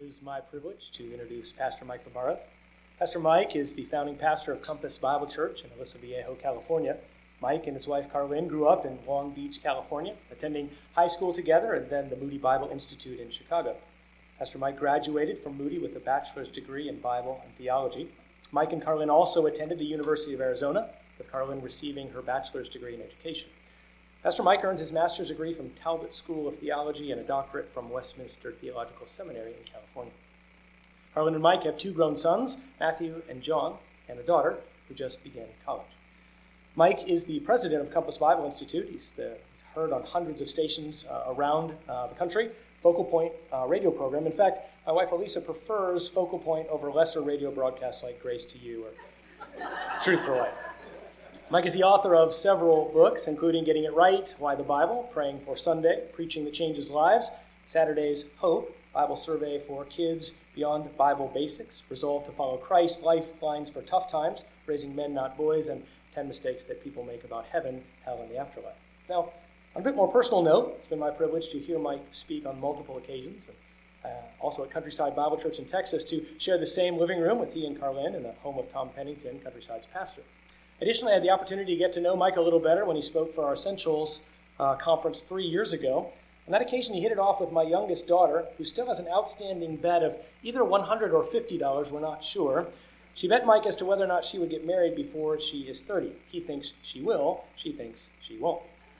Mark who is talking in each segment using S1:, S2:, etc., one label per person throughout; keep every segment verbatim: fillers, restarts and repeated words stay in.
S1: It is my privilege to introduce Pastor Mike Fabarez. Pastor Mike is the founding pastor of Compass Bible Church in Aliso Viejo, California. Mike and his wife Carlin grew up in Long Beach, California, attending high school together and then the Moody Bible Institute in Chicago. Pastor Mike graduated from Moody with a bachelor's degree in Bible and theology. Mike and Carlin also attended the University of Arizona, with Carlin receiving her bachelor's degree in education. Pastor Mike earned his master's degree from Talbot School of Theology and a doctorate from Westminster Theological Seminary in California. Carlin and Mike have two grown sons, Matthew and John, and a daughter who just began college. Mike is the president of Compass Bible Institute. He's, the, he's heard on hundreds of stations uh, around uh, the country, Focal Point uh, radio program. In fact, my wife Elisa prefers Focal Point over lesser radio broadcasts like Grace to You or Truth for Life. Mike is the author of several books, including Getting It Right, Why the Bible, Praying for Sunday, Preaching That Changes Lives, Saturday's Hope, Bible Survey for Kids Beyond Bible Basics, Resolve to Follow Christ, Lifelines for Tough Times, Raising Men Not Boys, and ten Mistakes That People Make About Heaven, Hell, and the Afterlife. Now, on a bit more personal note, it's been my privilege to hear Mike speak on multiple occasions, and uh, also at Countryside Bible Church in Texas, to share the same living room with he and Carlin in the home of Tom Pennington, Countryside's pastor. Additionally, I had the opportunity to get to know Mike a little better when he spoke for our Essentials uh, conference three years ago. On that occasion, he hit it off with my youngest daughter, who still has an outstanding bet of either one hundred dollars or fifty dollars, we're not sure. She bet Mike as to whether or not she would get married before she is thirty. He thinks she will. She thinks she won't.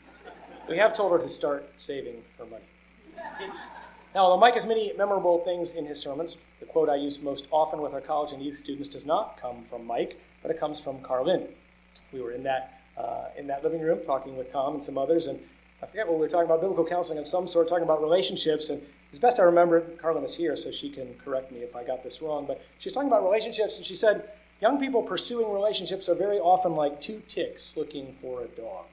S1: We have told her to start saving her money. Now, although Mike has many memorable things in his sermons, the quote I use most often with our college and youth students does not come from Mike, but it comes from Carlin. We were in that uh, in that living room talking with Tom and some others, and I forget what we were talking about, biblical counseling of some sort, talking about relationships, and as best I remember, Carlin is here, so she can correct me if I got this wrong, but she was talking about relationships, and she said, young people pursuing relationships are very often like two ticks looking for a dog.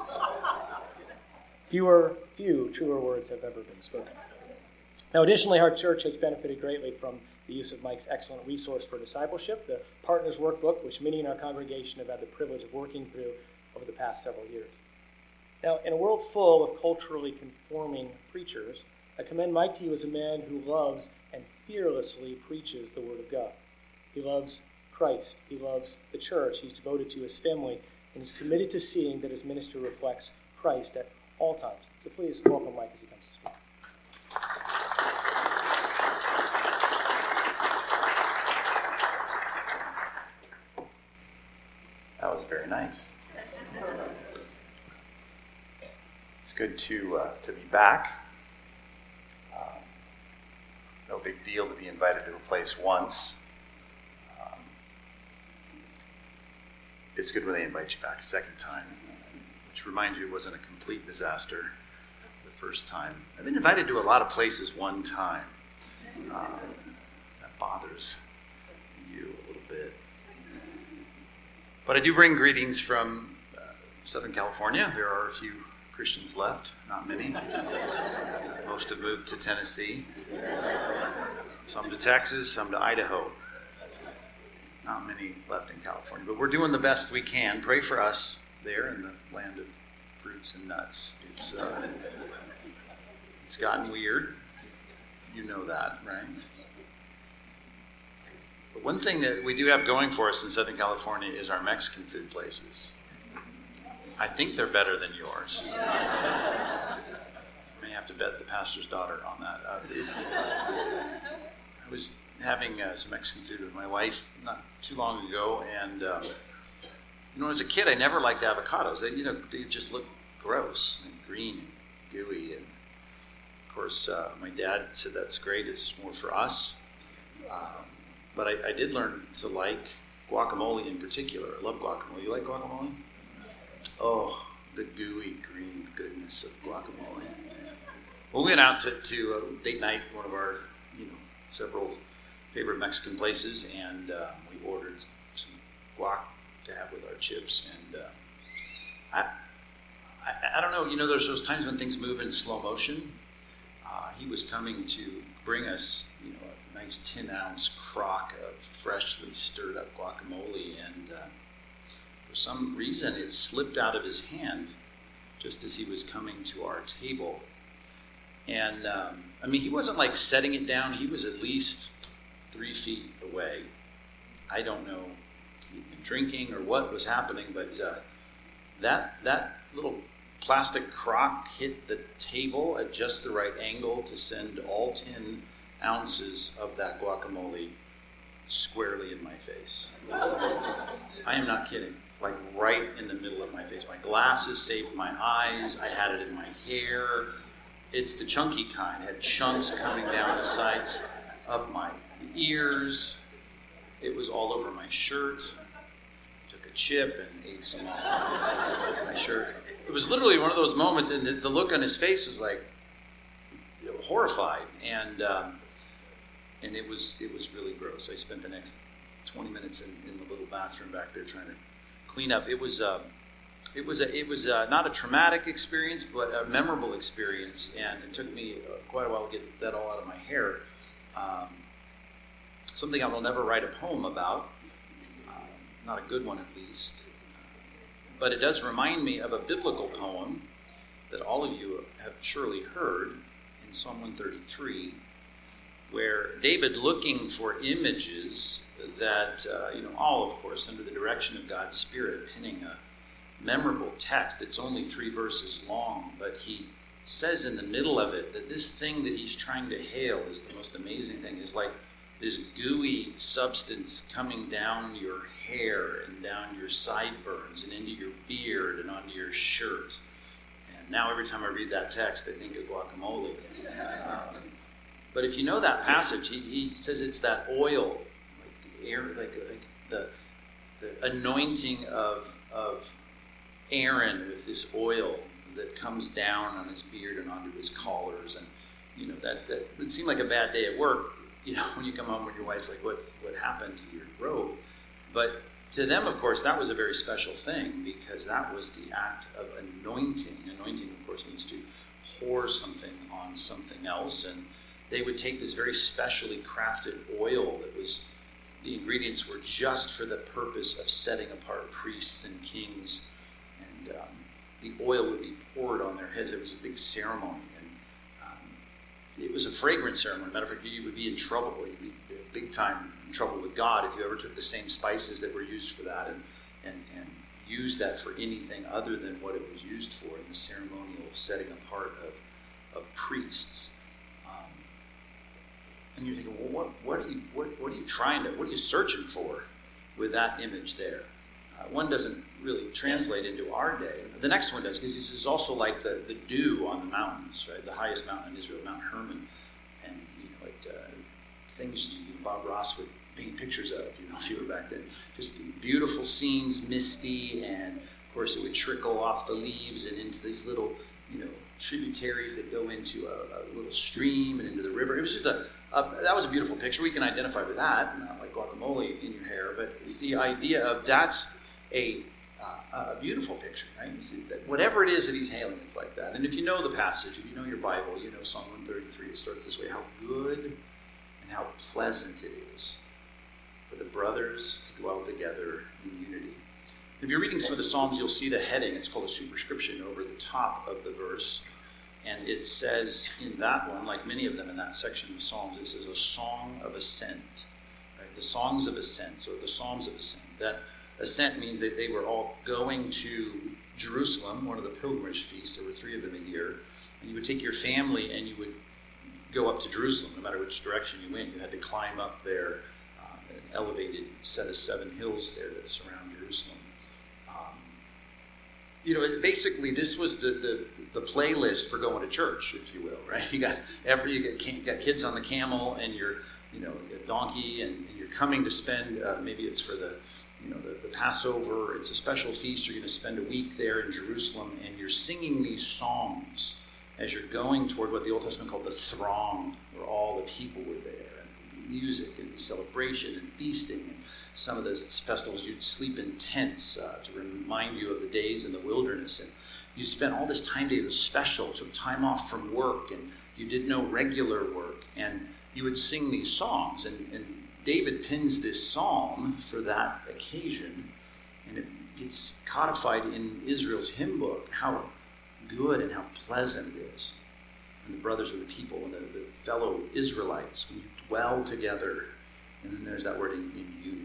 S1: Fewer, few truer words have ever been spoken. Now, additionally, our church has benefited greatly from the use of Mike's excellent resource for discipleship, the Partners Workbook, which many in our congregation have had the privilege of working through over the past several years. Now, in a world full of culturally conforming preachers, I commend Mike to you as a man who loves and fearlessly preaches the Word of God. He loves Christ. He loves the church. He's devoted to his family, and is committed to seeing that his ministry reflects Christ at all times. So please welcome Mike as he comes to speak.
S2: That was very nice. It's good to uh, to be back. Um, no big deal to be invited to a place once. Um, it's good when they invite you back a second time, which reminds you it wasn't a complete disaster the first time. I've been invited to a lot of places one time. Um, that bothers you a little bit. But I do bring greetings from uh, Southern California. There are a few Christians left, not many. Most have moved to Tennessee. Some to Texas, some to Idaho. Not many left in California. But we're doing the best we can. Pray for us there in the land of fruits and nuts. It's, uh, it's gotten weird. You know that, right? But one thing that we do have going for us in Southern California is our Mexican food places. I think they're better than yours. I may have to bet the pastor's daughter on that. Uh, I was having uh, some Mexican food with my wife not too long ago, and um, you know, as a kid, I never liked avocados. They, you know, they just look gross and green and gooey. And of course, uh, my dad said that's great. It's more for us. Um, But I, I did learn to like guacamole in particular. I love guacamole. You like guacamole? Oh, the gooey green goodness of guacamole. Well, we went out to, to a date night, one of our, you know, several favorite Mexican places, and uh, we ordered some guac to have with our chips. And uh, I, I, I don't know. You know, there's those times when things move in slow motion. Uh, he was coming to bring us, you know, nice ten ounce crock of freshly stirred up guacamole, and uh, for some reason it slipped out of his hand just as he was coming to our table. And, um, I mean, he wasn't like setting it down. He was at least three feet away. I don't know if he'd been drinking or what was happening, but uh, that that little plastic crock hit the table at just the right angle to send all ten ounces of that guacamole squarely in my face. I am not kidding. Like right in the middle of my face. My glasses saved my eyes. I had it in my hair. It's the chunky kind. It had chunks coming down the sides of my ears. It was all over my shirt. Took a chip and ate some off my shirt. It was literally one of those moments, and the, the look on his face was like you know, horrified, and um, and it was it was really gross. I spent the next twenty minutes in, in the little bathroom back there trying to clean up. It was uh, it was a, it was uh, not a traumatic experience, but a memorable experience, and it took me uh, quite a while to get that all out of my hair. Um, something I will never write a poem about, uh, not a good one at least. But it does remind me of a biblical poem that all of you have surely heard in Psalm one thirty-three, where David, looking for images that, uh, you know, all, of course, under the direction of God's Spirit, penning a memorable text. It's only three verses long, but he says in the middle of it that this thing that he's trying to hail is the most amazing thing. It's like this gooey substance coming down your hair and down your sideburns and into your beard and onto your shirt. And now every time I read that text, I think of guacamole. Um, but if you know that passage, he, he says it's that oil, like the air, like, like the the anointing of of Aaron with this oil that comes down on his beard and onto his collars, and you know that that would seem like a bad day at work. You know, when you come home with your wife's like, what's what happened to your robe? But to them, of course, that was a very special thing because that was the act of anointing. Anointing, of course, means to pour something on something else. And they would take this very specially crafted oil that was, the ingredients were just for the purpose of setting apart priests and kings. And um, the oil would be poured on their heads. It was a big ceremony. It was a fragrant ceremony. Matter of fact, you would be in trouble. You'd be big time in trouble with God if you ever took the same spices that were used for that and, and, and used that for anything other than what it was used for in the ceremonial setting apart of, of priests. Um, and you're thinking, well, what, what are you what, what are you trying to, what are you searching for with that image there? Uh, one doesn't really translate into our day. The next one does, because this is also like the, the dew on the mountains, right? The highest mountain in Israel, Mount Hermon. And, you know, it, uh, things you, Bob Ross would paint pictures of, you know, if you were back then. Just beautiful scenes, misty, and, of course, it would trickle off the leaves and into these little, you know, tributaries that go into a, a little stream and into the river. It was just a, a, that was a beautiful picture. We can identify with that, not like guacamole in your hair, but the idea of that's a uh, a beautiful picture, right? That whatever it is that he's hailing is like that. And if you know the passage, if you know your Bible, you know Psalm one thirty-three, it starts this way: how good and how pleasant it is for the brothers to dwell together in unity. If you're reading some of the Psalms, you'll see the heading. It's called a superscription over the top of the verse. And it says in that one, like many of them in that section of Psalms, it says a song of ascent, right? The songs of ascent, or the Psalms of ascent. That ascent means that they were all going to Jerusalem, one of the pilgrimage feasts. There were three of them a year. And you would take your family and you would go up to Jerusalem. No matter which direction you went, you had to climb up there, uh, an elevated set of seven hills there that surround Jerusalem. Um, you know, basically this was the, the the playlist for going to church, if you will, right? You got every you got, you got kids on the camel and you're, you know, a donkey, and, and you're coming to spend, uh, maybe it's for the You know, the, the Passover, it's a special feast. You're going to spend a week there in Jerusalem, and you're singing these songs as you're going toward what the Old Testament called the throng, where all the people were there, and music and celebration and feasting. And some of those festivals, you'd sleep in tents uh, to remind you of the days in the wilderness. And you spent all this time there. It was special. Took time off from work, and you did no regular work. And you would sing these songs, and, and David pins this psalm for that occasion, and it gets codified in Israel's hymn book, how good and how pleasant it is. and the brothers of the people, and the, the fellow Israelites, when you dwell together, and then there's that word in, in unity.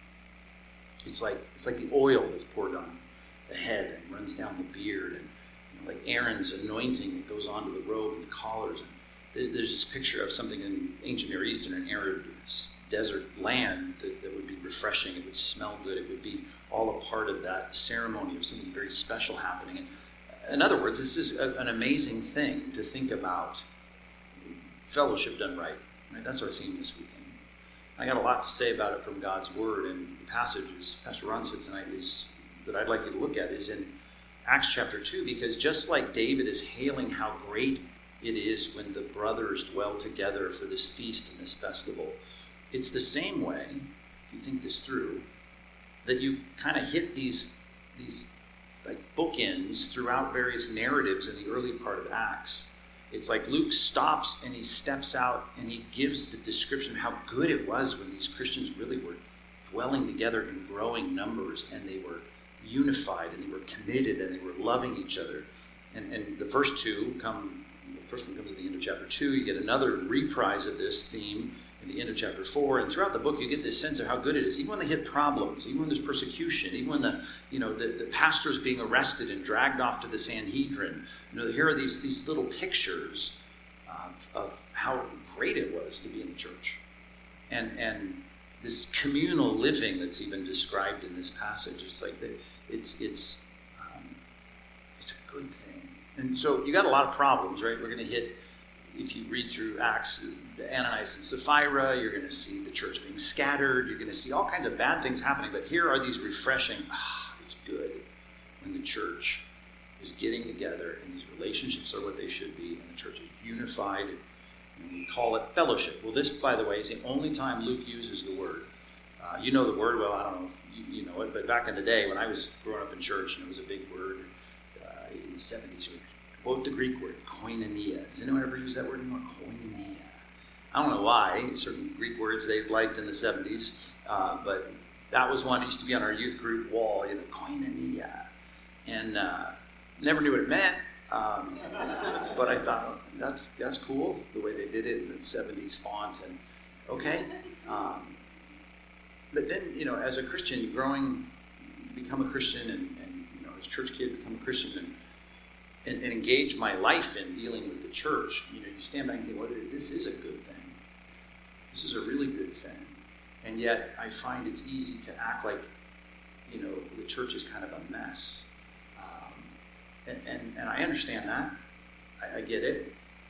S2: It's like it's like the oil that's poured on the head and runs down the beard, and you know, like Aaron's anointing that goes onto the robe and the collars. And there's, there's this picture of something in ancient Near East, in an arid desert land that, that would be refreshing. It would smell good. It would be all a part of that ceremony of something very special happening. And in other words, this is a, an amazing thing to think about fellowship done right. Right? That's our theme this weekend. I got a lot to say about it from God's Word, and the passage, as Pastor Ron said tonight, is that I'd like you to look at is in Acts chapter two, because just like David is hailing how great it is when the brothers dwell together for this feast and this festival, it's the same way, if you think this through, that you kind of hit these these like bookends throughout various narratives in the early part of Acts. It's like Luke stops and he steps out and he gives the description of how good it was when these Christians really were dwelling together in growing numbers, and they were unified and they were committed and they were loving each other. And, and the first two come, the first one comes at the end of chapter two. You get another reprise of this theme in the end of chapter four. And throughout the book, you get this sense of how good it is. Even when they hit problems, even when there's persecution, even when the, you know, the, the pastor's being arrested and dragged off to the Sanhedrin, you know, here are these, these little pictures of, of how great it was to be in the church. And, and this communal living that's even described in this passage, it's like that it's, it's, um, it's a good thing. And so you got a lot of problems, right? We're going to hit, if you read through Acts, Ananias and Sapphira, you're going to see the church being scattered. You're going to see all kinds of bad things happening. But here are these refreshing, ah, it's good when the church is getting together and these relationships are what they should be and the church is unified. And we call it fellowship. Well, this, by the way, is the only time Luke uses the word. Uh, you know the word well. I don't know if you, you know it, but back in the day when I was growing up in church, and it was a big word uh, in the seventies, we quote the Greek word, koinonia. Does anyone ever use that word anymore? Koinonia. I don't know why. Certain Greek words they liked in the seventies, uh, but that was one that used to be on our youth group wall, you know, koinonia. And uh, never knew what it meant, um, but I thought, oh, that's that's cool, the way they did it in the seventies font. And okay. Um, but then, you know, as a Christian, growing, become a Christian, and, and you know, as a church kid, become a Christian, and And, and engage my life in dealing with the church, you know, you stand back and think, well, this is a good thing. This is a really good thing. And yet I find it's easy to act like, you know, the church is kind of a mess. Um, and, and, and I understand that. I, I get it.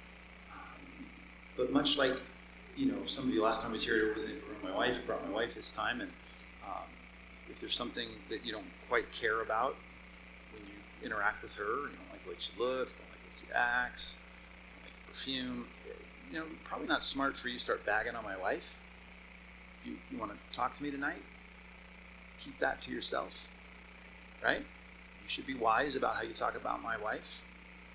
S2: Um, but much like, you know, some of you last time I was here, it wasn't my wife. I brought my wife this time. And um, if there's something that you don't quite care about when you interact with her, you know, the way she looks, don't like the way she acts, don't like her perfume. You know, probably not smart for you to start bagging on my wife. You, you want to talk to me tonight? Keep that to yourself, right? You should be wise about how you talk about my wife.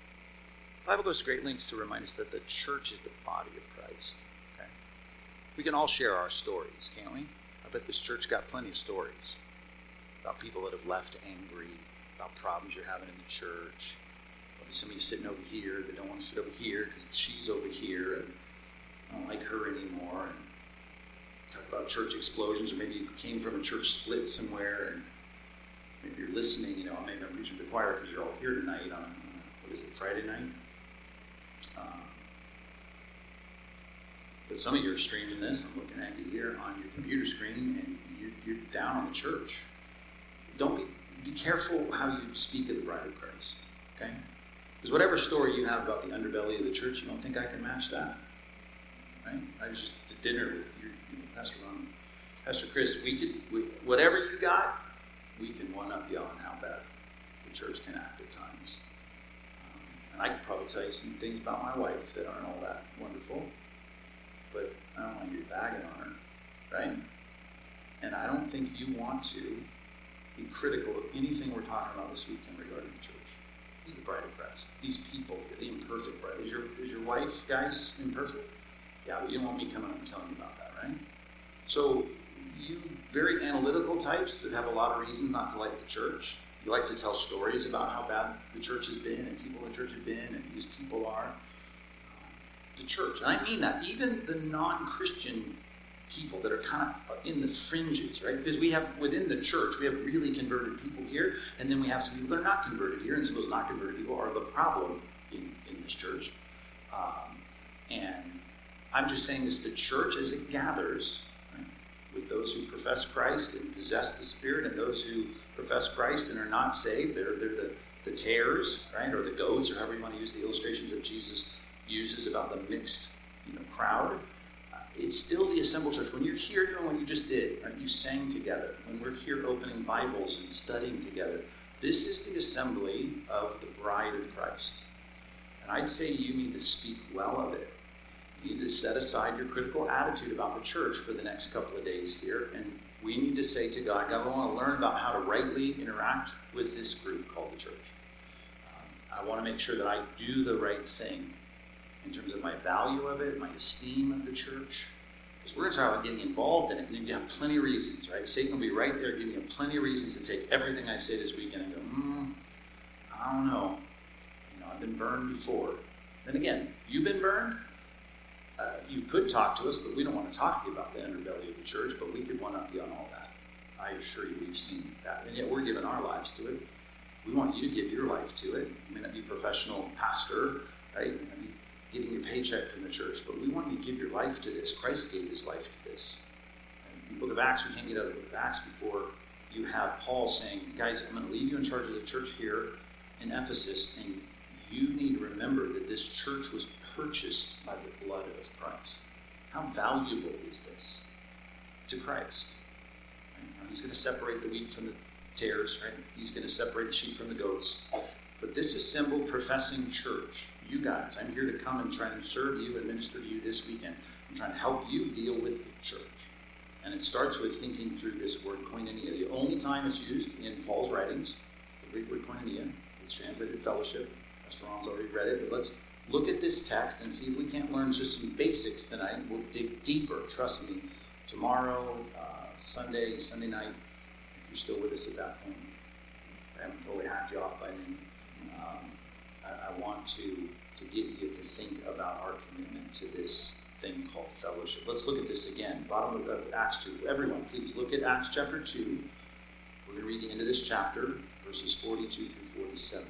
S2: The Bible goes to great lengths to remind us that the church is the body of Christ. Okay, we can all share our stories, can't we? I bet this church got plenty of stories about people that have left angry, about problems you're having in the church. Some of you sitting over here that don't want to sit over here because she's over here and I don't like her anymore. And talk about church explosions, or maybe you came from a church split somewhere and maybe you're listening. You know, maybe I'm preaching to the choir because you're all here tonight on, what is it, Friday night? Um, but some of you are streaming this. I'm looking at you here on your computer screen, and you're, you're down on the church. Don't be, be careful how you speak of the bride of Christ, okay? Because whatever story you have about the underbelly of the church, you don't think I can match that, right? I was just at dinner with your, you know, Pastor Ron, Pastor Chris. We could, we, whatever you got, we can one up you on how bad the church can act at times. Um, and I could probably tell you some things about my wife that aren't all that wonderful, but I don't want you bagging on her, right? And I don't think you want to be critical of anything we're talking about this weekend regarding the church. Is the bride of Christ. These people, the imperfect bride. Is your is your wife, guys, imperfect? Yeah, but you don't want me coming up and telling you about that, right? So you very analytical types that have a lot of reasons not to like the church. You like to tell stories about how bad the church has been and people in the church have been and who these people are. the church. And I mean that. Even the non-Christian people that are kind of in the fringes, right? Because we have, within the church, we have really converted people here, and then we have some people that are not converted here, and some of those not converted people are the problem in, in this church. Um, and I'm just saying this, the church as it gathers, right, with those who profess Christ and possess the Spirit, and those who profess Christ and are not saved, they're, they're the, the tares, right, or the goats, or however you want to use the illustrations that Jesus uses about the mixed, you know, crowd. It's still the assembled church. When you're here doing what you just did, right, you sang together. When we're here opening Bibles and studying together, this is the assembly of the bride of Christ. And I'd say you need to speak well of it. You need to set aside your critical attitude about the church for the next couple of days here. And we need to say to God, God, I want to learn about how to rightly interact with this group called the church. Um, I want to make sure that I do the right thing in terms of my value of it, my esteem of the church. Because we're going to talk about getting involved in it, and you have plenty of reasons, right? Satan will be right there giving you plenty of reasons to take everything I say this weekend and go, hmm, I don't know. You know, I've been burned before. Then again, you've been burned. Uh, you could talk to us, but we don't want to talk to you about the underbelly of the church, but we could one-up you on all that. I assure you we've seen that. And yet we're giving our lives to it. We want you to give your life to it. You may not be a professional pastor, right? You may not be getting your paycheck from the church, but we want you to give your life to this. Christ gave his life to this. And in the book of Acts, we can't get out of the book of Acts before you have Paul saying, guys, I'm going to leave you in charge of the church here in Ephesus, and you need to remember that this church was purchased by the blood of Christ. How valuable is this to Christ? Right? He's going to separate the wheat from the tares, right? He's going to separate the sheep from the goats. But this assembled professing church, you guys, I'm here to come and try and serve you and minister to you this weekend. I'm trying to help you deal with the church. And it starts with thinking through this word koinonia. The only time it's used in Paul's writings, the Greek word koinonia, it's translated fellowship. Pastor Ron's already read it, but let's look at this text and see if we can't learn just some basics tonight. We'll dig deeper, trust me. Tomorrow, uh, Sunday, Sunday night, if you're still with us at that point. I haven't totally hacked you off by then. Um, I, I want to, to get you to think about our commitment to this thing called fellowship. Let's look at this again. Bottom of Acts two. Everyone, please look at Acts chapter two. We're going to read the end of this chapter, verses forty-two through forty-seven.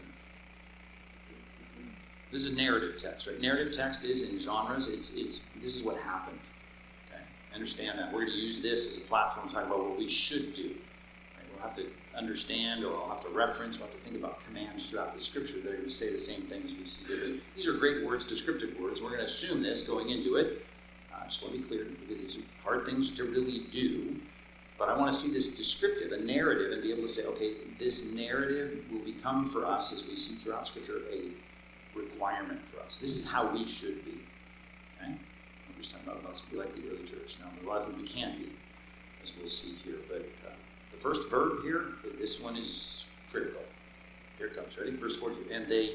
S2: This is a narrative text, right? Narrative text is in genres. It's it's this is what happened. Okay, understand that. We're going to use this as a platform to talk about what we should do. Right? We'll have to understand, or I'll have to reference, we'll have to think about commands throughout the scripture. They're going to say the same thing as we see here. These are great words, descriptive words. We're going to assume this going into it. I uh, just want to be clear, because these are hard things to really do. But I want to see this descriptive, a narrative, and be able to say, okay, this narrative will become for us, as we see throughout scripture, a requirement for us. This is how we should be. Okay? I'm just talking about us be like the early church. Now, a lot of things we can be, as we'll see here. But uh, the first verb here, this one is critical. Here it comes, ready? Verse forty-two. And they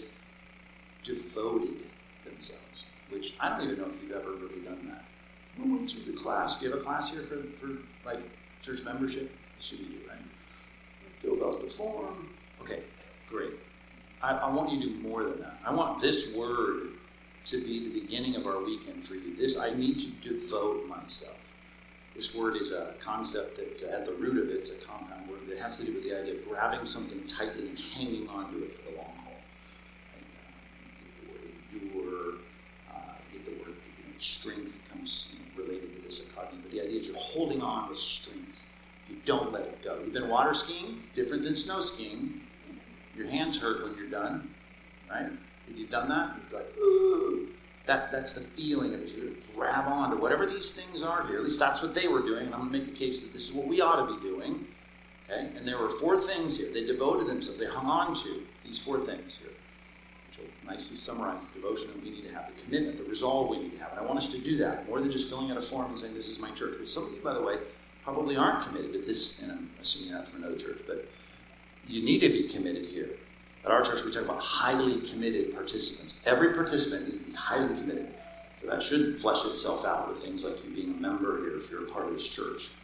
S2: devoted themselves, which I don't even know if you've ever really done that. We went through the class. Do you have a class here for, for like, church membership? Should we do, right? Filled out the form. Okay, great. I, I want you to do more than that. I want this word to be the beginning of our weekend for you. This, I need to devote myself. This word is a concept that uh, at the root of it, it's a compound word. It has to do with the idea of grabbing something tightly and hanging onto it for the long haul. And, uh, get the word endure, uh, get the word, you know, strength comes, you know, related to this academy. But the idea is you're holding on with strength. You don't let it go. You've been water skiing, it's different than snow skiing. Your hands hurt when you're done, right? If you've done that, you're like, ooh. That, that's the feeling of it. You grab on to whatever these things are here. At least that's what they were doing. And I'm going to make the case that this is what we ought to be doing. Okay? And there were four things here. They devoted themselves. They hung on to these four things here, which will nicely summarize the devotion that we need to have, the commitment, the resolve we need to have. And I want us to do that more than just filling out a form and saying, this is my church. But some of you, by the way, probably aren't committed to this, and I'm assuming you're not from another church, but you need to be committed here. At our church, we talk about highly committed participants. Every participant needs to be highly committed. So that should flesh itself out with things like you being a member here if you're a part of this church.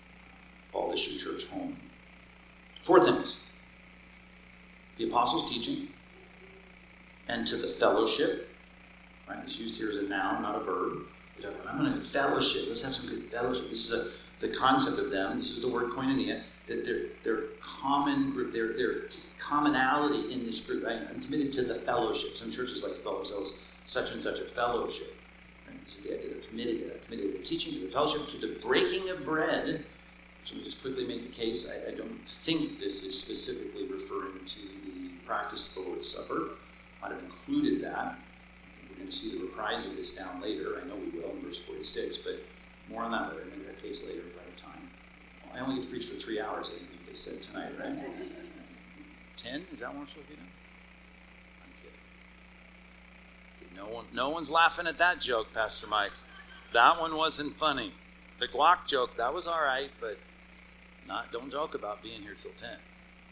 S2: Call this your church home. Four things. The apostles' teaching, and to the fellowship, right? It's used here as a noun, not a verb. They're talking about, I'm going to fellowship. Let's have some good fellowship. This is a, the concept of them. This is the word koinonia. That they're, they're common group. They're, they're commonality in this group. I, I'm committed to the fellowship. Some churches like to call themselves such and such a fellowship. Right? This is the idea. They're committed to that. Committed to the teaching, to the fellowship, to the breaking of bread. Which let me just quickly make the case. I, I don't think this is specifically referring to the practice of the Lord's Supper. Might have included that. We're going to see the reprise of this down later. I know we will in verse forty-six, but more on that later. Maybe that case later if I have time. Well, I only get to preach for three hours, I think they said tonight, right? Ten? Is that what we're supposed to be doing? I'm kidding. No one, no one's laughing at that joke, Pastor Mike. That one wasn't funny. The guac joke, that was all right, but not. Don't joke about being here till ten.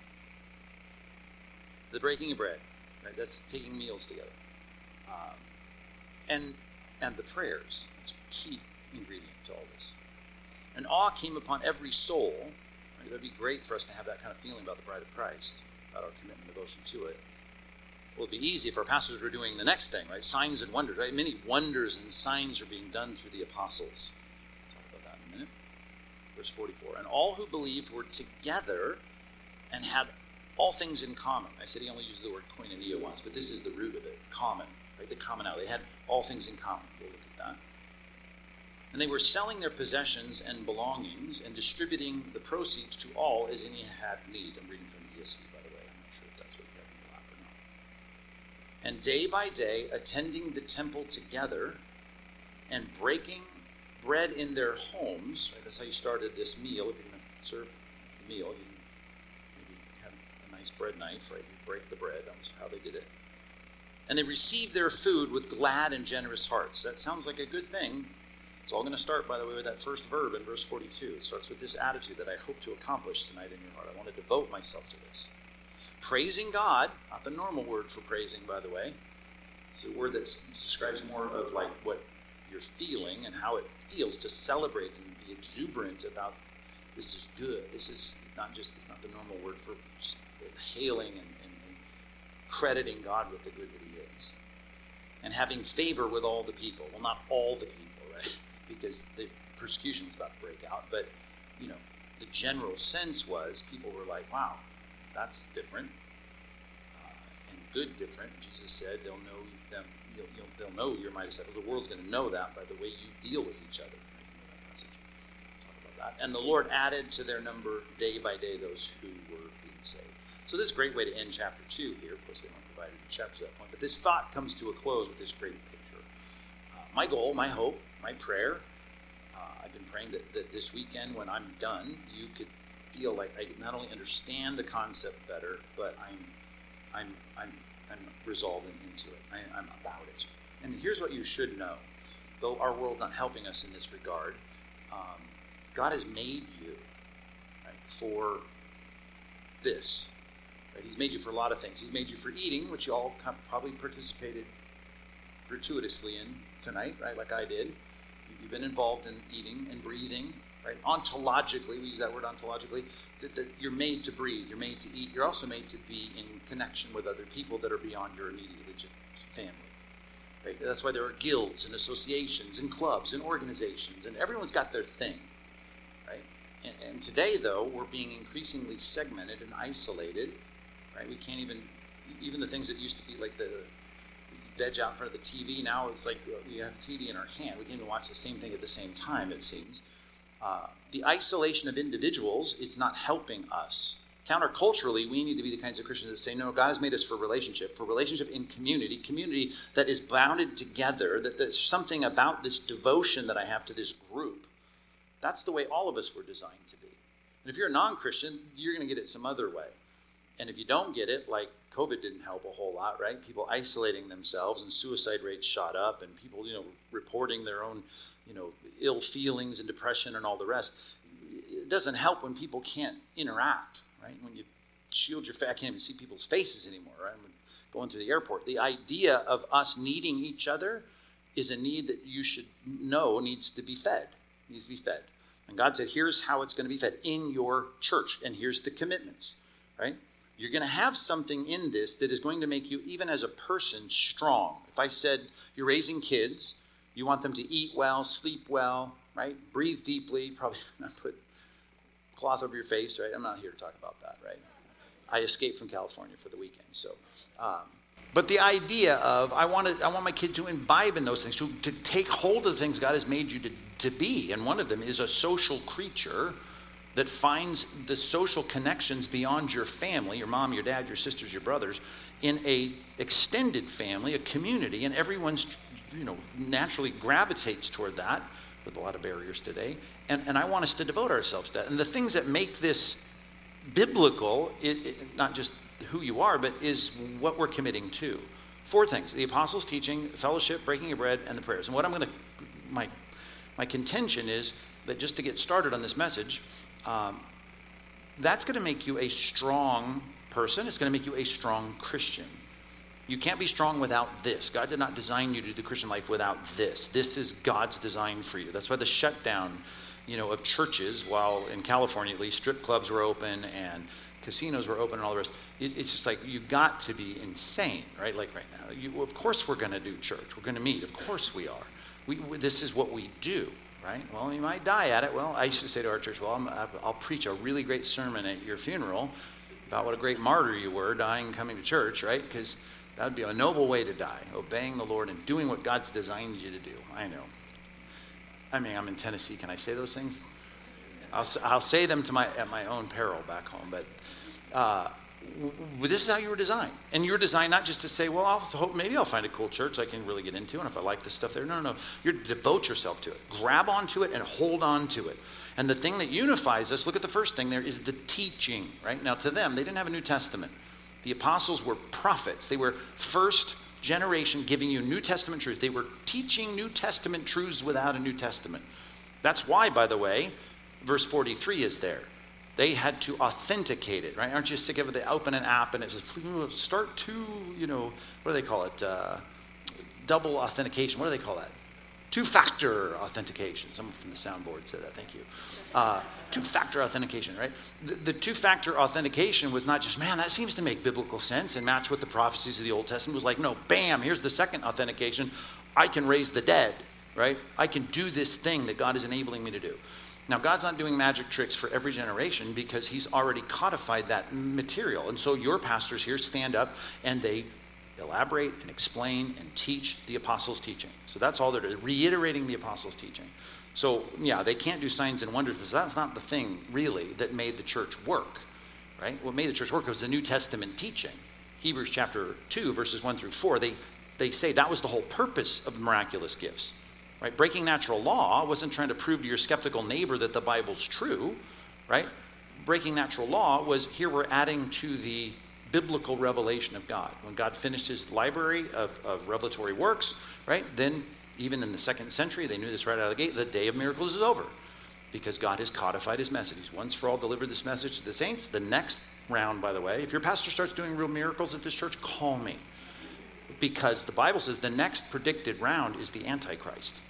S2: The breaking of bread, right? That's taking meals together. Um, and and the prayers. It's a key ingredient to all this. And awe came upon every soul. Right? That'd be great for us to have that kind of feeling about the bride of Christ, about our commitment and devotion to it. Well, it'd be easy if our pastors were doing the next thing, right? Signs and wonders, right? Many wonders and signs are being done through the apostles. We'll talk about that in a minute. Verse forty-four. And all who believed were together and had all things in common. I said he only used the word koinonia once, but this is the root of it, common, right? The commonality. They had all things in common. We'll look at that. And they were selling their possessions and belongings and distributing the proceeds to all as any had need. I'm reading from the E S V, by the way. I'm not sure if that's what you have in your lap or not. And day by day, attending the temple together and breaking bread in their homes. Right? That's how you started this meal. If you're going to serve the meal, you maybe have a nice bread knife, right? You break the bread. That was how they did it. And they received their food with glad and generous hearts. That sounds like a good thing. It's all going to start, by the way, with that first verb in verse forty-two. It starts with this attitude that I hope to accomplish tonight in your heart. I want to devote myself to this. Praising God, not the normal word for praising, by the way. It's a word that describes more of like what you're feeling and how it feels to celebrate and be exuberant about this is good. This is not just, it's not the normal word for just hailing and, and, and crediting God with the good that he is. And having favor with all the people. Well, not all the people, right? Because the persecution was about to break out. But, you know, the general sense was people were like, wow, that's different. Uh, and good different. Jesus said they'll know them, you'll, you'll, they'll know you're my disciples. The world's going to know that by the way you deal with each other. Right? You know that passage. Talk about that. And the Lord added to their number day by day those who were being saved. So this is a great way to end chapter two here. Of course, they weren't provided in chapters at that point. But this thought comes to a close with this great picture. Uh, my goal, my hope, my prayer, uh, I've been praying that, that this weekend when I'm done, you could feel like I not only understand the concept better, but I'm I'm I'm I'm resolving into it. I, I'm about it. And here's what you should know. Though our world's not helping us in this regard, um, God has made you right, for this. Right? He's made you for a lot of things. He's made you for eating, which you all probably participated gratuitously in tonight, right? Like I did. You've been involved in eating and breathing, right? Ontologically, we use that word ontologically, that, that you're made to breathe, you're made to eat. You're also made to be in connection with other people that are beyond your immediate family, right? That's why there are guilds and associations and clubs and organizations, and everyone's got their thing, right? And, and today, though, we're being increasingly segmented and isolated, right? We can't even, even the things that used to be like the veg out in front of the T V, now it's like we have a T V in our hand. We can't even watch the same thing at the same time, it seems. Uh, the isolation of individuals, it's not helping us. Counterculturally, we need to be the kinds of Christians that say, no, God has made us for relationship, for relationship in community, community that is bounded together, that there's something about this devotion that I have to this group. That's the way all of us were designed to be. And if you're a non-Christian, you're going to get it some other way. And if you don't get it, like COVID didn't help a whole lot, right? People isolating themselves and suicide rates shot up and people, you know, reporting their own, you know, ill feelings and depression and all the rest. It doesn't help when people can't interact, right? When you shield your face, I can't even see people's faces anymore, right? When going through the airport. The idea of us needing each other is a need that you should know needs to be fed, needs to be fed. And God said, here's how it's going to be fed in your church. And here's the commitments, right? You're going to have something in this that is going to make you, even as a person, strong. If I said you're raising kids, you want them to eat well, sleep well, right? Breathe deeply, probably not put cloth over your face, right? I'm not here to talk about that, right? I escaped from California for the weekend, so. Um, but the idea of, I want to, I want my kid to imbibe in those things, to, to take hold of the things God has made you to, to be. And one of them is a social creature that finds the social connections beyond your family, your mom, your dad, your sisters, your brothers, in a extended family, a community, and everyone's, you know, naturally gravitates toward that, with a lot of barriers today. And, and I want us to devote ourselves to that. And the things that make this biblical, it, it, not just who you are, but is what we're committing to. Four things: the apostles' teaching, fellowship, breaking of bread, and the prayers. And what I'm going to, my, my contention is that just to get started on this message, um, that's going to make you a strong person. It's going to make you a strong Christian. You can't be strong without this. God did not design you to do the Christian life without this. This is God's design for you. That's why the shutdown, you know, of churches, while in California at least, strip clubs were open and casinos were open and all the rest. It's just like, you got to be insane, right? Like right now, you, of course we're going to do church. We're going to meet. Of course we are. We, this is what we do, right? Well, you might die at it. Well, I used to say to our church, well, I'm, I'll preach a really great sermon at your funeral about what a great martyr you were, dying and coming to church, right? Because that would be a noble way to die, obeying the Lord and doing what God's designed you to do. I know. I mean, I'm in Tennessee. Can I say those things? I'll, I'll say them to my at my own peril back home. But uh, w- w- this is how you were designed. And you were designed not just to say, well, I'll hope maybe I'll find a cool church I can really get into, and if I like this stuff there. No, no, no. You're to devote yourself to it. Grab onto it and hold on to it. And the thing that unifies us, look at the first thing there, is the teaching, right? Now, to them, they didn't have a New Testament. The apostles were prophets. They were first generation giving you New Testament truth. They were teaching New Testament truths without a New Testament. That's why, by the way, verse forty-three is there. They had to authenticate it, right? Aren't you sick of it? They open an app and it says, start two, you know, what do they call it? Uh, double authentication. What do they call that? Two-factor authentication. Someone from the soundboard said that. Thank you. Uh, two-factor authentication, right? The, the two-factor authentication was not just, man, that seems to make biblical sense and match with the prophecies of the Old Testament. It was like, no, bam, here's the second authentication. I can raise the dead, right? I can do this thing that God is enabling me to do. Now, God's not doing magic tricks for every generation because he's already codified that material. And so your pastors here stand up and they elaborate and explain and teach the apostles' teaching. So that's all they're doing, reiterating the apostles' teaching. So, yeah, they can't do signs and wonders because that's not the thing, really, that made the church work, right? What made the church work was the New Testament teaching. Hebrews chapter two, verses one through four, they, they say that was the whole purpose of the miraculous gifts, right? Breaking natural law wasn't trying to prove to your skeptical neighbor that the Bible's true, right? Breaking natural law was, here we're adding to the biblical revelation of God. When God finished his library of, of revelatory works, right, then even in the second century, they knew this right out of the gate, the day of miracles is over because God has codified his message. He's once for all delivered this message to the saints. The next round, by the way, if your pastor starts doing real miracles at this church, call me. Because the Bible says the next predicted round is the Antichrist.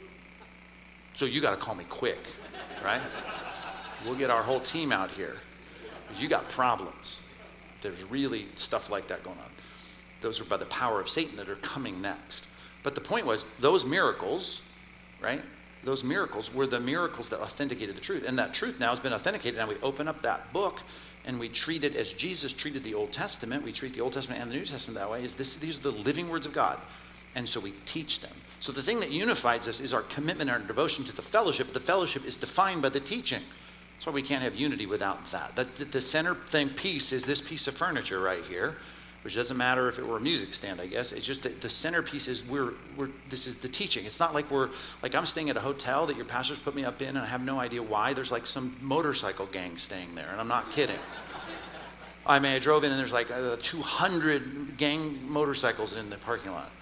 S2: So you got to call me quick, right? We'll get our whole team out here. You got problems. There's really stuff like that going on. Those are by the power of Satan that are coming next. But the point was, those miracles, right? Those miracles were the miracles that authenticated the truth. And that truth now has been authenticated. Now we open up that book and we treat it as Jesus treated the Old Testament. We treat the Old Testament and the New Testament that way. Is this, these are the living words of God. And so we teach them. So the thing that unifies us is our commitment and our devotion to the fellowship. The fellowship is defined by the teaching. That's why we can't have unity without that. that. The center thing piece is this piece of furniture right here, which doesn't matter if it were a music stand, I guess. It's just that the centerpiece is we're, we're, this is the teaching. It's not like we're, like I'm staying at a hotel that your pastors put me up in and I have no idea why. There's like some motorcycle gang staying there, and I'm not kidding. I mean, I drove in and there's like uh, two hundred gang motorcycles in the parking lot.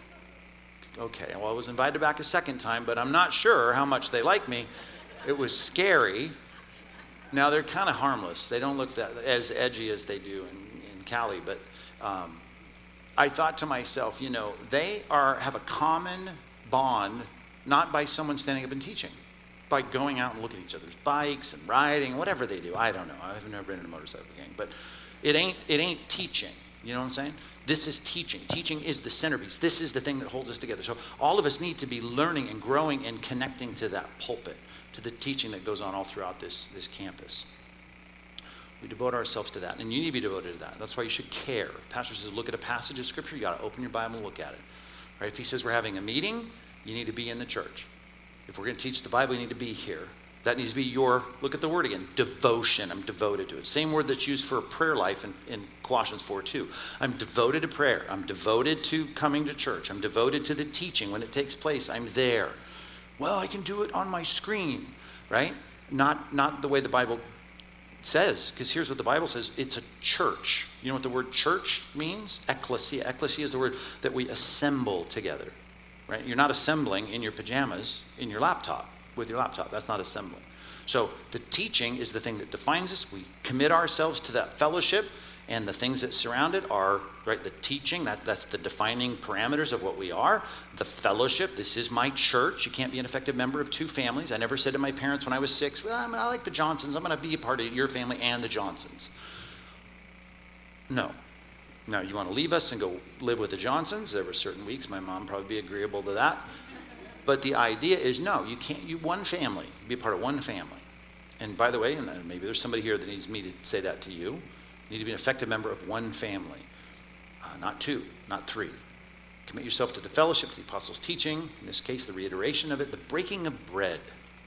S2: Okay, well, I was invited back a second time, but I'm not sure how much they like me. It was scary. Now, they're kind of harmless. They don't look that as edgy as they do in, in Cali, but um, I thought to myself, you know, they are have a common bond, not by someone standing up and teaching, by going out and looking at each other's bikes and riding, whatever they do. I don't know. I've never been in a motorcycle gang, but It ain't, it ain't teaching. You know what I'm saying? This is teaching. Teaching is the centerpiece. This is the thing that holds us together. So all of us need to be learning and growing and connecting to that pulpit, to the teaching that goes on all throughout this, this campus. We devote ourselves to that, and you need to be devoted to that. That's why you should care. The pastor says, look at a passage of Scripture, you got to open your Bible and look at it. Right? If he says we're having a meeting, you need to be in the church. If we're going to teach the Bible, you need to be here. That needs to be your, look at the word again, devotion. I'm devoted to it. Same word that's used for prayer life in, in Colossians four two. I'm devoted to prayer. I'm devoted to coming to church. I'm devoted to the teaching. When it takes place, I'm there. Well, I can do it on my screen, right? Not, not the way the Bible says, because here's what the Bible says. It's a church. You know what the word church means? Ecclesia. Ecclesia is the word that we assemble together, right? You're not assembling in your pajamas in your laptop, with your laptop. That's not assembling. So the teaching is the thing that defines us. We commit ourselves to that fellowship, and the things that surround it are, right, the teaching, that, that's the defining parameters of what we are. The fellowship, this is my church. You can't be an effective member of two families. I never said to my parents when I was six, well, I, mean, I like the Johnsons. I'm going to be a part of your family and the Johnsons. No. No, you want to leave us and go live with the Johnsons? There were certain weeks my mom probably be agreeable to that. But the idea is, no, you can't, you one family, be a part of one family. And by the way, and maybe there's somebody here that needs me to say that to you, you need to be an effective member of one family, uh, not two, not three. Commit yourself to the fellowship, to the apostles' teaching, in this case, the reiteration of it, the breaking of bread.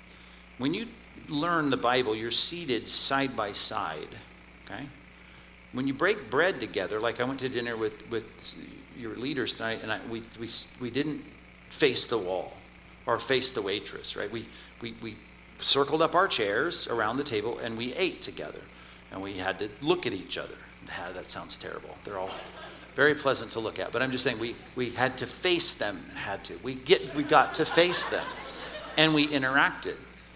S2: When you learn the Bible, you're seated side by side, okay? When you break bread together, like I went to dinner with, with your leaders tonight, and I, we, we, we didn't face the wall or face the waitress, right? We, we, we circled up our chairs around the table, and we ate together. And we had to look at each other. That sounds terrible. They're all very pleasant to look at. But I'm just saying, we, we had to face them. Had to. We get we got to face them. And we interacted.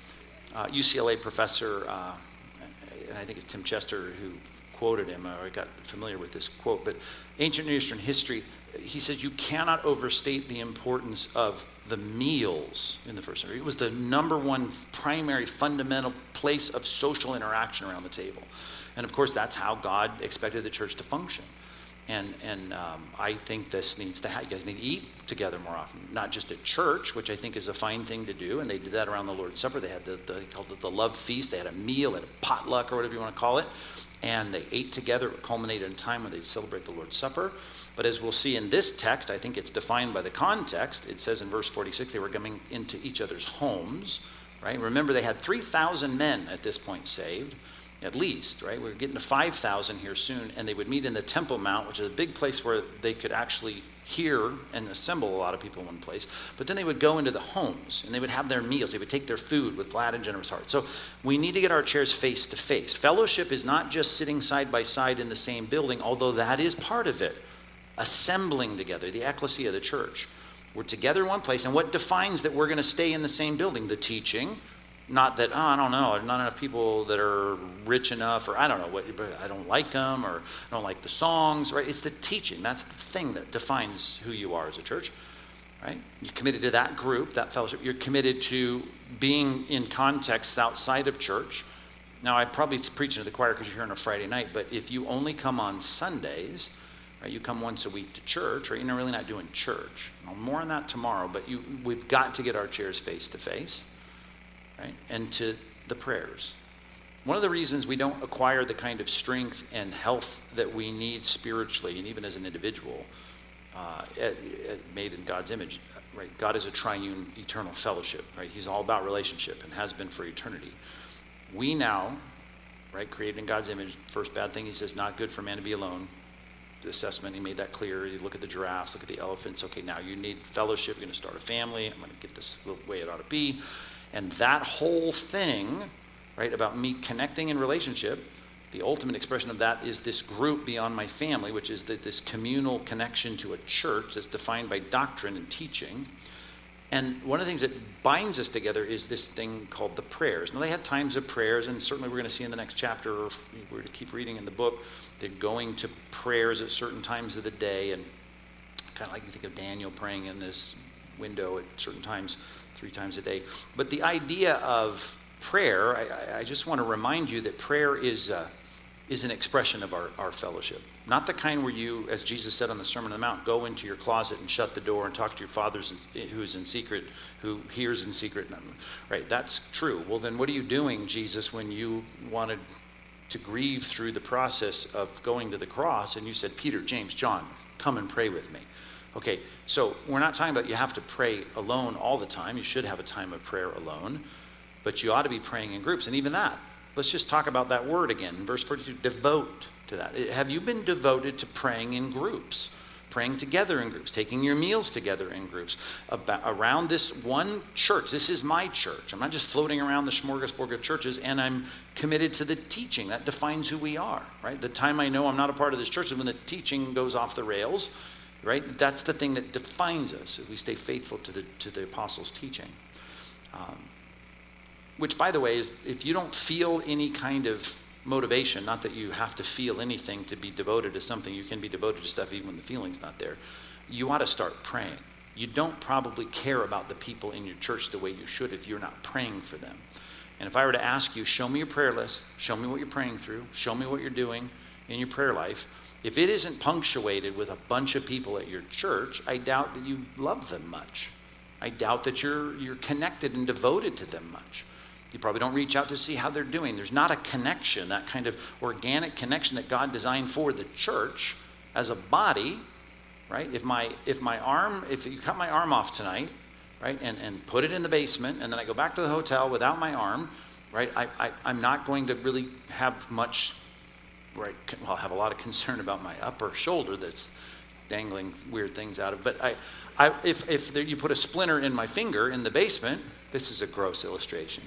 S2: Uh, U C L A professor, uh, and I think it's Tim Chester who quoted him. I got familiar with this quote. But ancient Near Eastern history, he said, you cannot overstate the importance of the meals in the first century. It was the number one primary fundamental place of social interaction around the table. And of course, that's how God expected the church to function. And and um, I think this needs to happen. You guys need to eat together more often, not just at church, which I think is a fine thing to do. And they did that around the Lord's Supper. They had the, the they called it the love feast. They had a meal, they had a potluck or whatever you want to call it. And they ate together. It culminated in a time when they celebrate the Lord's Supper. But as we'll see in this text, I think it's defined by the context. It says in verse forty-six, they were coming into each other's homes, right? Remember, they had three thousand men at this point saved, at least, right? We're getting to five thousand here soon, and they would meet in the Temple Mount, which is a big place where they could actually hear and assemble a lot of people in one place. But then they would go into the homes, and they would have their meals. They would take their food with glad and generous hearts. So we need to get our chairs face to face. Fellowship is not just sitting side by side in the same building, although that is part of it. Assembling together, the ecclesia, the church. We're together in one place, and what defines that we're going to stay in the same building? The teaching. Not that, oh, I don't know, not enough people that are rich enough, or I don't know, what, I don't like them, or I don't like the songs, right? It's the teaching. That's the thing that defines who you are as a church, right? You're committed to that group, that fellowship. You're committed to being in contexts outside of church. Now, I probably preaching to the choir because you're here on a Friday night, but if you only come on Sundays, right, you come once a week to church, right, you're really not doing church. Well, more on that tomorrow, but you, we've got to get our chairs face to face. Right? And to the prayers. One of the reasons we don't acquire the kind of strength and health that we need spiritually, and even as an individual, uh, made in God's image, right? God is a triune eternal fellowship, right? He's all about relationship and has been for eternity. We now, right, created in God's image, first bad thing he says, not good for man to be alone. The assessment, he made that clear. You look at the giraffes, look at the elephants. Okay, now you need fellowship. You're going to start a family. I'm going to get this the way it ought to be. And that whole thing, right, about me connecting in relationship, the ultimate expression of that is this group beyond my family, which is that this communal connection to a church that's defined by doctrine and teaching. And one of the things that binds us together is this thing called the prayers. Now, they had times of prayers, and certainly we're going to see in the next chapter, if we were to keep reading in the book, they're going to prayers at certain times of the day, and kind of like you think of Daniel praying in this window at certain times, three times a day. But the idea of prayer, I, I just want to remind you that prayer is, uh, is an expression of our, our fellowship. Not the kind where you, as Jesus said on the Sermon on the Mount, go into your closet and shut the door and talk to your Father who is in secret, who hears in secret. Right, that's true. Well, then what are you doing, Jesus, when you wanted to grieve through the process of going to the cross and you said, Peter, James, John, come and pray with me? Okay, so we're not talking about you have to pray alone all the time. You should have a time of prayer alone, but you ought to be praying in groups. And even that, let's just talk about that word again. In verse forty-two, devote to that. Have you been devoted to praying in groups? Praying together in groups, taking your meals together in groups, about, around this one church. This is my church. I'm not just floating around the smorgasbord of churches, and I'm committed to the teaching. That defines who we are, right? The time I know I'm not a part of this church is when the teaching goes off the rails, right? That's the thing that defines us, is we stay faithful to the, to the apostles' teaching. Um, which, by the way, is if you don't feel any kind of motivation, not that you have to feel anything to be devoted to something. You can be devoted to stuff even when the feeling's not there. You ought to start praying. You don't probably care about the people in your church the way you should if you're not praying for them. And if I were to ask you, show me your prayer list, show me what you're praying through, show me what you're doing in your prayer life, if it isn't punctuated with a bunch of people at your church, I doubt that you love them much. I doubt that you're you're connected and devoted to them much. You probably don't reach out to see how they're doing. There's not a connection, that kind of organic connection that God designed for the church as a body, right? If my if my arm, if you cut my arm off tonight, right, and, and put it in the basement, and then I go back to the hotel without my arm, right, I, I, I'm not going to really have much, right, well, I'll have a lot of concern about my upper shoulder that's dangling weird things out of, but I, I if, if there, you put a splinter in my finger in the basement, this is a gross illustration.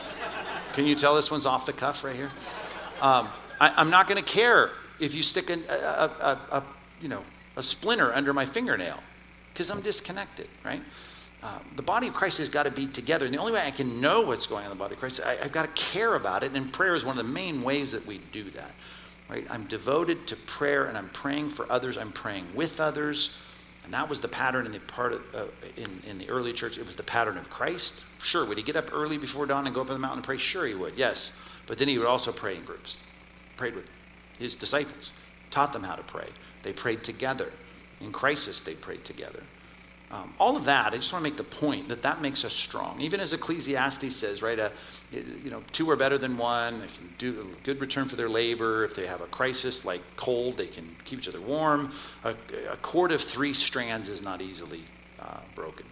S2: Can you tell this one's off the cuff right here? Um, I, I'm not going to care if you stick a, a, a, a, you know, a splinter under my fingernail because I'm disconnected, right? Uh, the body of Christ has got to be together. And the only way I can know what's going on in the body of Christ, I, I've got to care about it. And prayer is one of the main ways that we do that, right? I'm devoted to prayer and I'm praying for others. I'm praying with others. And that was the pattern in the part of, uh, in, in the early church. It was the pattern of Christ. Sure, would he get up early before dawn and go up on the mountain and pray? Sure he would, yes. But then he would also pray in groups. Prayed with his disciples, taught them how to pray. They prayed together. In crisis, they prayed together. Um, all of that, I just want to make the point that that makes us strong. Even as Ecclesiastes says, right, uh, you know, two are better than one. They can do a good return for their labor. If they have a crisis like cold, they can keep each other warm. A, a cord of three strands is not easily uh, broken.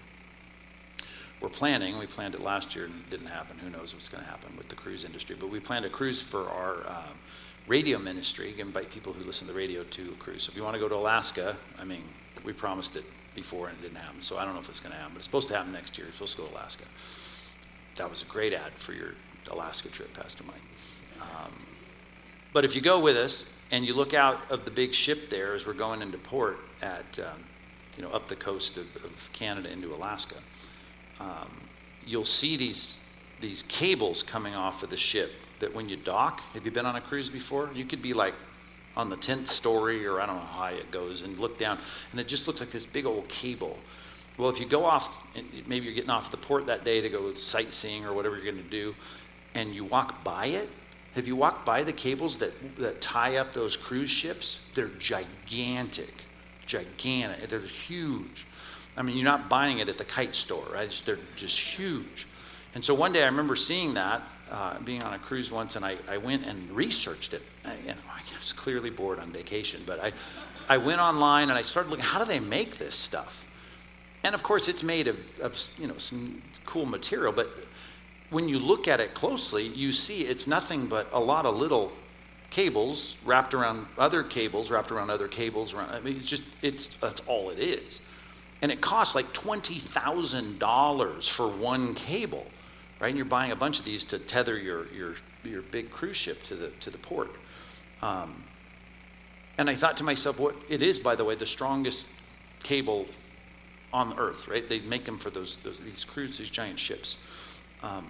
S2: We're planning, we planned it last year and it didn't happen. Who knows what's going to happen with the cruise industry. But we planned a cruise for our uh, radio ministry. We invite people who listen to the radio to a cruise. So if you want to go to Alaska, I mean, we promised it before and it didn't happen. So I don't know if it's going to happen, but it's supposed to happen next year. You're supposed to go to Alaska. That was a great ad for your Alaska trip, Pastor Mike. Um, but if you go with us and you look out of the big ship there as we're going into port at, um, you know, up the coast of, of Canada into Alaska, um, you'll see these these cables coming off of the ship that when you dock, have you been on a cruise before? You could be like on the tenth story, or I don't know how high it goes, and look down, and it just looks like this big old cable. Well, if you go off, maybe you're getting off the port that day to go sightseeing or whatever you're going to do, and you walk by it, have you walked by the cables that, that tie up those cruise ships? They're gigantic, gigantic. They're huge. I mean, you're not buying it at the kite store, right? It's, they're just huge. And so one day I remember seeing that, uh, being on a cruise once, and I, I went and researched it. I, you know, I was clearly bored on vacation, but I, I went online and I started looking, how do they make this stuff? And of course, it's made of, of you know, some cool material, but when you look at it closely, you see it's nothing but a lot of little cables wrapped around other cables, wrapped around other cables. Around, I mean, it's just, it's that's all it is. And it costs like twenty thousand dollars for one cable, right? And you're buying a bunch of these to tether your your your big cruise ship to the to the port. Um, and I thought to myself, what it is, by the way, the strongest cable on the earth, right? They make them for those, those these cruise, these giant ships. Um,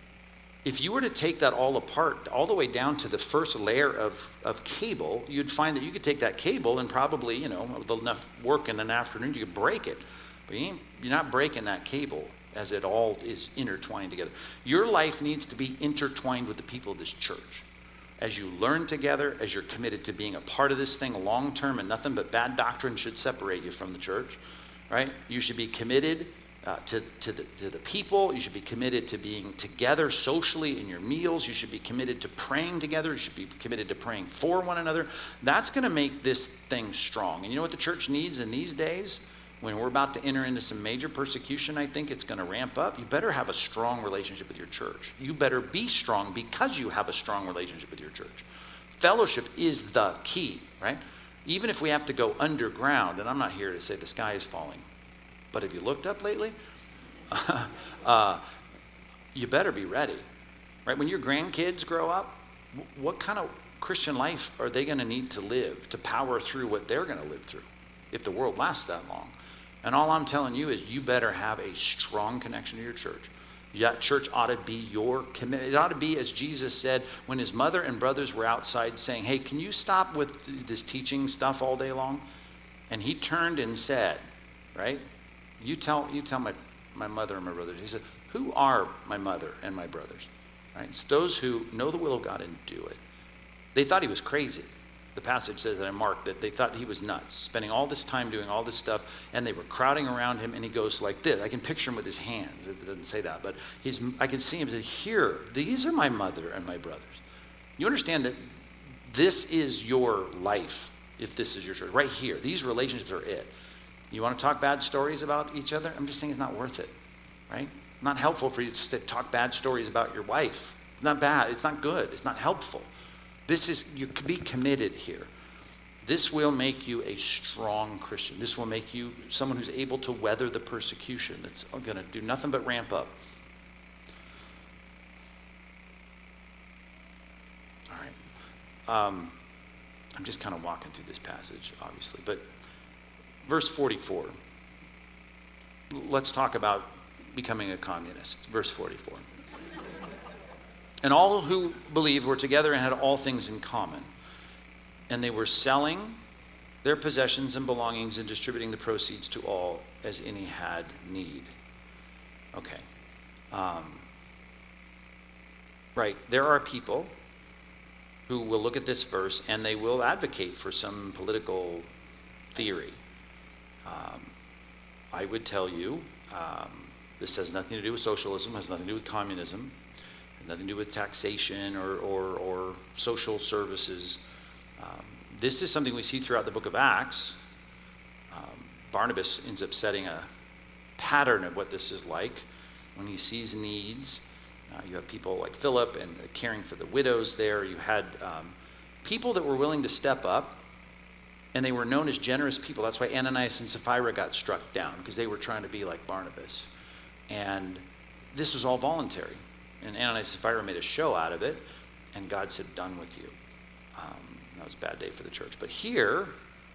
S2: if you were to take that all apart, all the way down to the first layer of, of cable, you'd find that you could take that cable and probably, you know, with enough work in an afternoon, you could break it. But you ain't, you're not breaking that cable as it all is intertwined together. Your life needs to be intertwined with the people of this church. as you learn together, as you're committed to being a part of this thing long term, and nothing but bad doctrine should separate you from the church, right? You should be committed uh, to, to, the, to the people. You should be committed to being together socially in your meals. You should be committed to praying together. You should be committed to praying for one another. That's going to make this thing strong. And you know what the church needs in these days? When we're about to enter into some major persecution, I think it's going to ramp up. You better have a strong relationship with your church. You better be strong because you have a strong relationship with your church. Fellowship is the key, right? Even if we have to go underground, and I'm not here to say the sky is falling, but have you looked up lately? uh, you better be ready, right? When your grandkids grow up, what kind of Christian life are they going to need to live to power through what they're going to live through if the world lasts that long? And all I'm telling you is you better have a strong connection to your church. That church ought to be your commitment. It ought to be, as Jesus said, when his mother and brothers were outside saying, hey, can you stop with this teaching stuff all day long? And he turned and said, right, you tell you tell my, my mother and my brothers. He said, who are my mother and my brothers? Right? It's those who know the will of God and do it. They thought he was crazy. The passage says that in Mark that they thought he was nuts, spending all this time doing all this stuff, and they were crowding around him, and he goes like this. I can picture him with his hands. It doesn't say that, but he's. I can see him say, here, these are my mother and my brothers. You understand that this is your life, if this is your church, right here. These relationships are it. You want to talk bad stories about each other? I'm just saying it's not worth it, right? Not helpful for you to talk bad stories about your wife. Not bad. It's not good. It's not helpful. This is, you can be committed here. This will make you a strong Christian. This will make you someone who's able to weather the persecution. It's going to do nothing but ramp up. All right. Um, I'm just kind of walking through this passage, obviously. But verse forty-four. Let's talk about becoming a communist. Verse forty-four. And all who believed were together and had all things in common. And they were selling their possessions and belongings and distributing the proceeds to all as any had need. Okay. Um, right. There are people who will look at this verse and they will advocate for some political theory. Um, I would tell you, um, this has nothing to do with socialism, has nothing to do with communism. Nothing to do with taxation or, or, or social services. Um, this is something we see throughout the book of Acts. Um, Barnabas ends up setting a pattern of what this is like when he sees needs. Uh, you have people like Philip and uh, caring for the widows there. You had um, people that were willing to step up, and they were known as generous people. That's why Ananias and Sapphira got struck down, because they were trying to be like Barnabas. And this was all voluntary. And Ananias and Sapphira made a show out of it, and God said, done with you. Um, that was a bad day for the church. But here,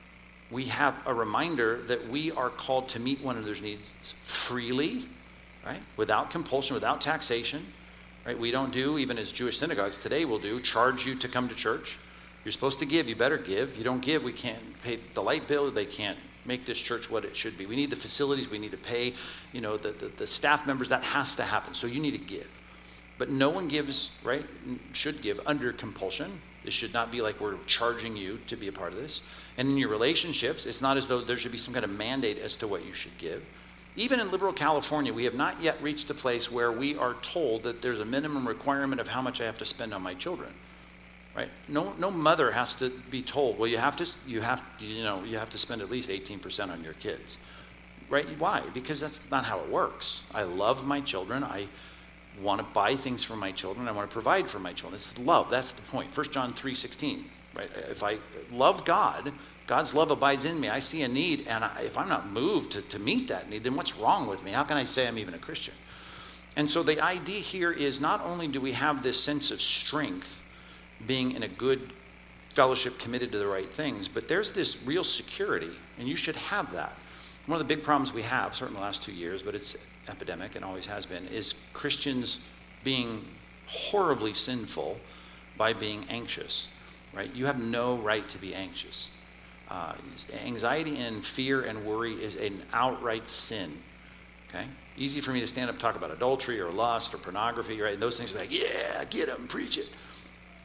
S2: we have a reminder that we are called to meet one another's needs freely, right? Without compulsion, without taxation, right? We don't do, even as Jewish synagogues today will do, charge you to come to church. You're supposed to give, you better give. If you don't give, we can't pay the light bill, they can't make this church what it should be. We need the facilities, we need to pay, you know, the, the, the staff members, that has to happen. So you need to give. But no one gives, right, should give under compulsion. This should not be like we're charging you to be a part of this. And in your relationships, it's not as though there should be some kind of mandate as to what you should give. Even in liberal California, we have not yet reached a place where we are told that there's a minimum requirement of how much I have to spend on my children, right? No, no mother has to be told, well, you have to, you have, you know, you have to spend at least eighteen percent on your kids, right? Why? Because that's not how it works. I love my children. I want to buy things for my children. I want to provide for my children. It's love. That's the point. First John three sixteen, right? If I love God, God's love abides in me. I see a need, and I, if I'm not moved to, to meet that need, then what's wrong with me? How can I say I'm even a Christian? And so the idea here is not only do we have this sense of strength, being in a good fellowship committed to the right things, but there's this real security, and you should have that. One of the big problems we have, certainly in the last two years, but it's epidemic and always has been, is Christians being horribly sinful by being anxious, right? You have no right to be anxious. Uh, anxiety and fear and worry is an outright sin, okay? Easy for me to stand up and talk about adultery or lust or pornography, right? And those things are like, yeah, get them, preach it.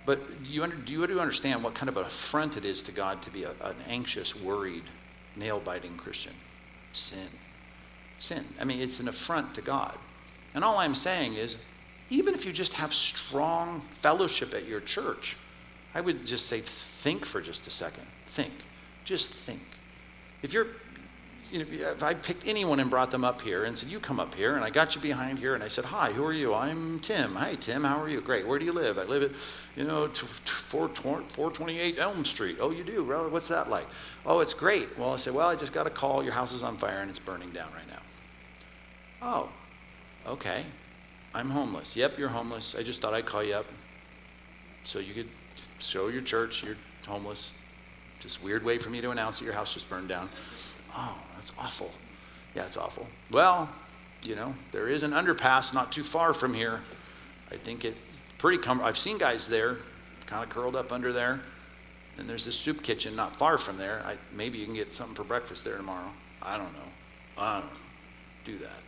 S2: But do you, under, do you understand what kind of an affront it is to God to be a, an anxious, worried, nail-biting Christian? Sin. Sin. I mean, it's an affront to God. And all I'm saying is, even if you just have strong fellowship at your church, I would just say, think for just a second. Think. Just think. If you're, you know, if I picked anyone and brought them up here and said, you come up here, and I got you behind here, and I said, hi, who are you? I'm Tim. Hi, Tim, how are you? Great. Where do you live? I live at, you know, four twenty-eight Elm Street. Oh, you do? Really? What's that like? Oh, it's great. Well, I said, well, I just got a call. Your house is on fire, and it's burning down right now. Oh, okay. I'm homeless. Yep, you're homeless. I just thought I'd call you up so you could show your church you're homeless. Just weird way for me to announce that your house just burned down. Oh, that's awful. Yeah, it's awful. Well, you know, there is an underpass not too far from here. I think it pretty com- I've seen guys there kind of curled up under there. And there's this soup kitchen not far from there. I, maybe you can get something for breakfast there tomorrow. I don't know. I don't know. Do that.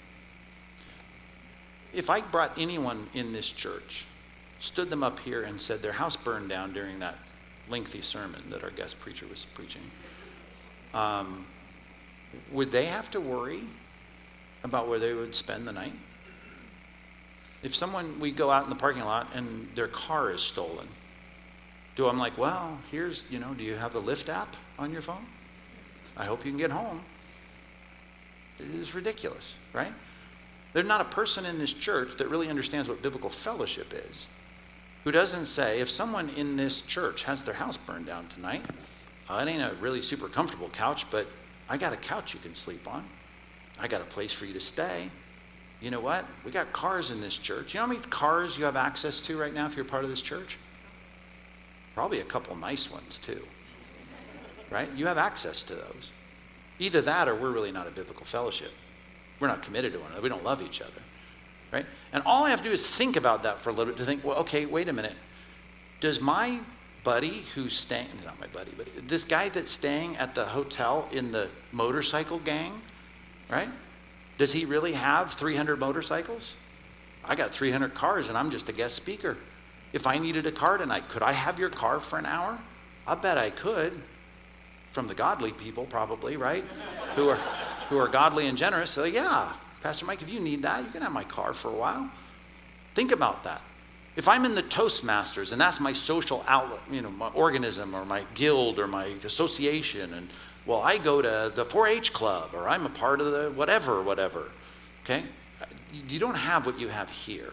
S2: If I brought anyone in this church, stood them up here and said their house burned down during that lengthy sermon that our guest preacher was preaching, um, would they have to worry about where they would spend the night? If someone, we go out in the parking lot and their car is stolen, do I'm like, well, here's, you know, do you have the Lyft app on your phone? I hope you can get home. It is ridiculous, right? There's not a person in this church that really understands what biblical fellowship is, who doesn't say, if someone in this church has their house burned down tonight, uh, it ain't a really super comfortable couch, but I got a couch you can sleep on. I got a place for you to stay. You know what? We got cars in this church. You know how many cars you have access to right now if you're part of this church? Probably a couple nice ones too, right? You have access to those. Either that or we're really not a biblical fellowship. We're not committed to one another. We don't love each other, right? And all I have to do is think about that for a little bit to think, well, okay, wait a minute. Does my buddy who's staying, not my buddy, but this guy that's staying at the hotel in the motorcycle gang, right? Does he really have three hundred motorcycles? I got three hundred cars and I'm just a guest speaker. If I needed a car tonight, could I have your car for an hour? I bet I could. From the godly people probably, right? Who are who are godly and generous. So yeah, Pastor Mike, if you need that, you can have my car for a while. Think about that. If I'm in the Toastmasters and that's my social outlet, you know, my organism or my guild or my association, and well, I go to the four H club or I'm a part of the whatever, whatever, okay? You don't have what you have here.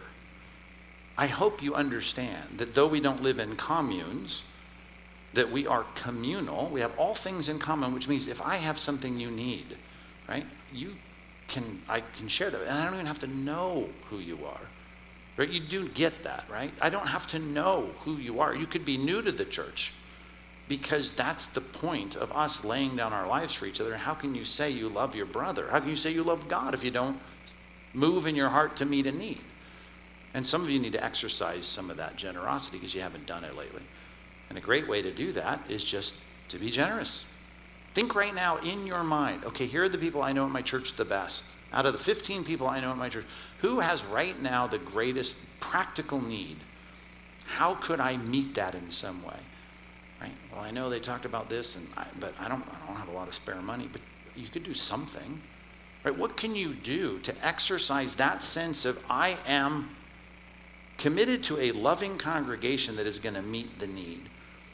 S2: I hope you understand that though we don't live in communes, that we are communal. We have all things in common, which means if I have something you need, right, you can, I can share that. And I don't even have to know who you are, right? You do get that, right? I don't have to know who you are. You could be new to the church because that's the point of us laying down our lives for each other. How can you say you love your brother? How can you say you love God if you don't move in your heart to meet a need? And some of you need to exercise some of that generosity because you haven't done it lately. And a great way to do that is just to be generous. Think right now in your mind, okay, here are the people I know at my church the best. Out of the fifteen people I know at my church, who has right now the greatest practical need? How could I meet that in some way? Right? Well, I know they talked about this, and I, but I don't, I don't have a lot of spare money, but you could do something. Right? What can you do to exercise that sense of I am committed to a loving congregation that is going to meet the need?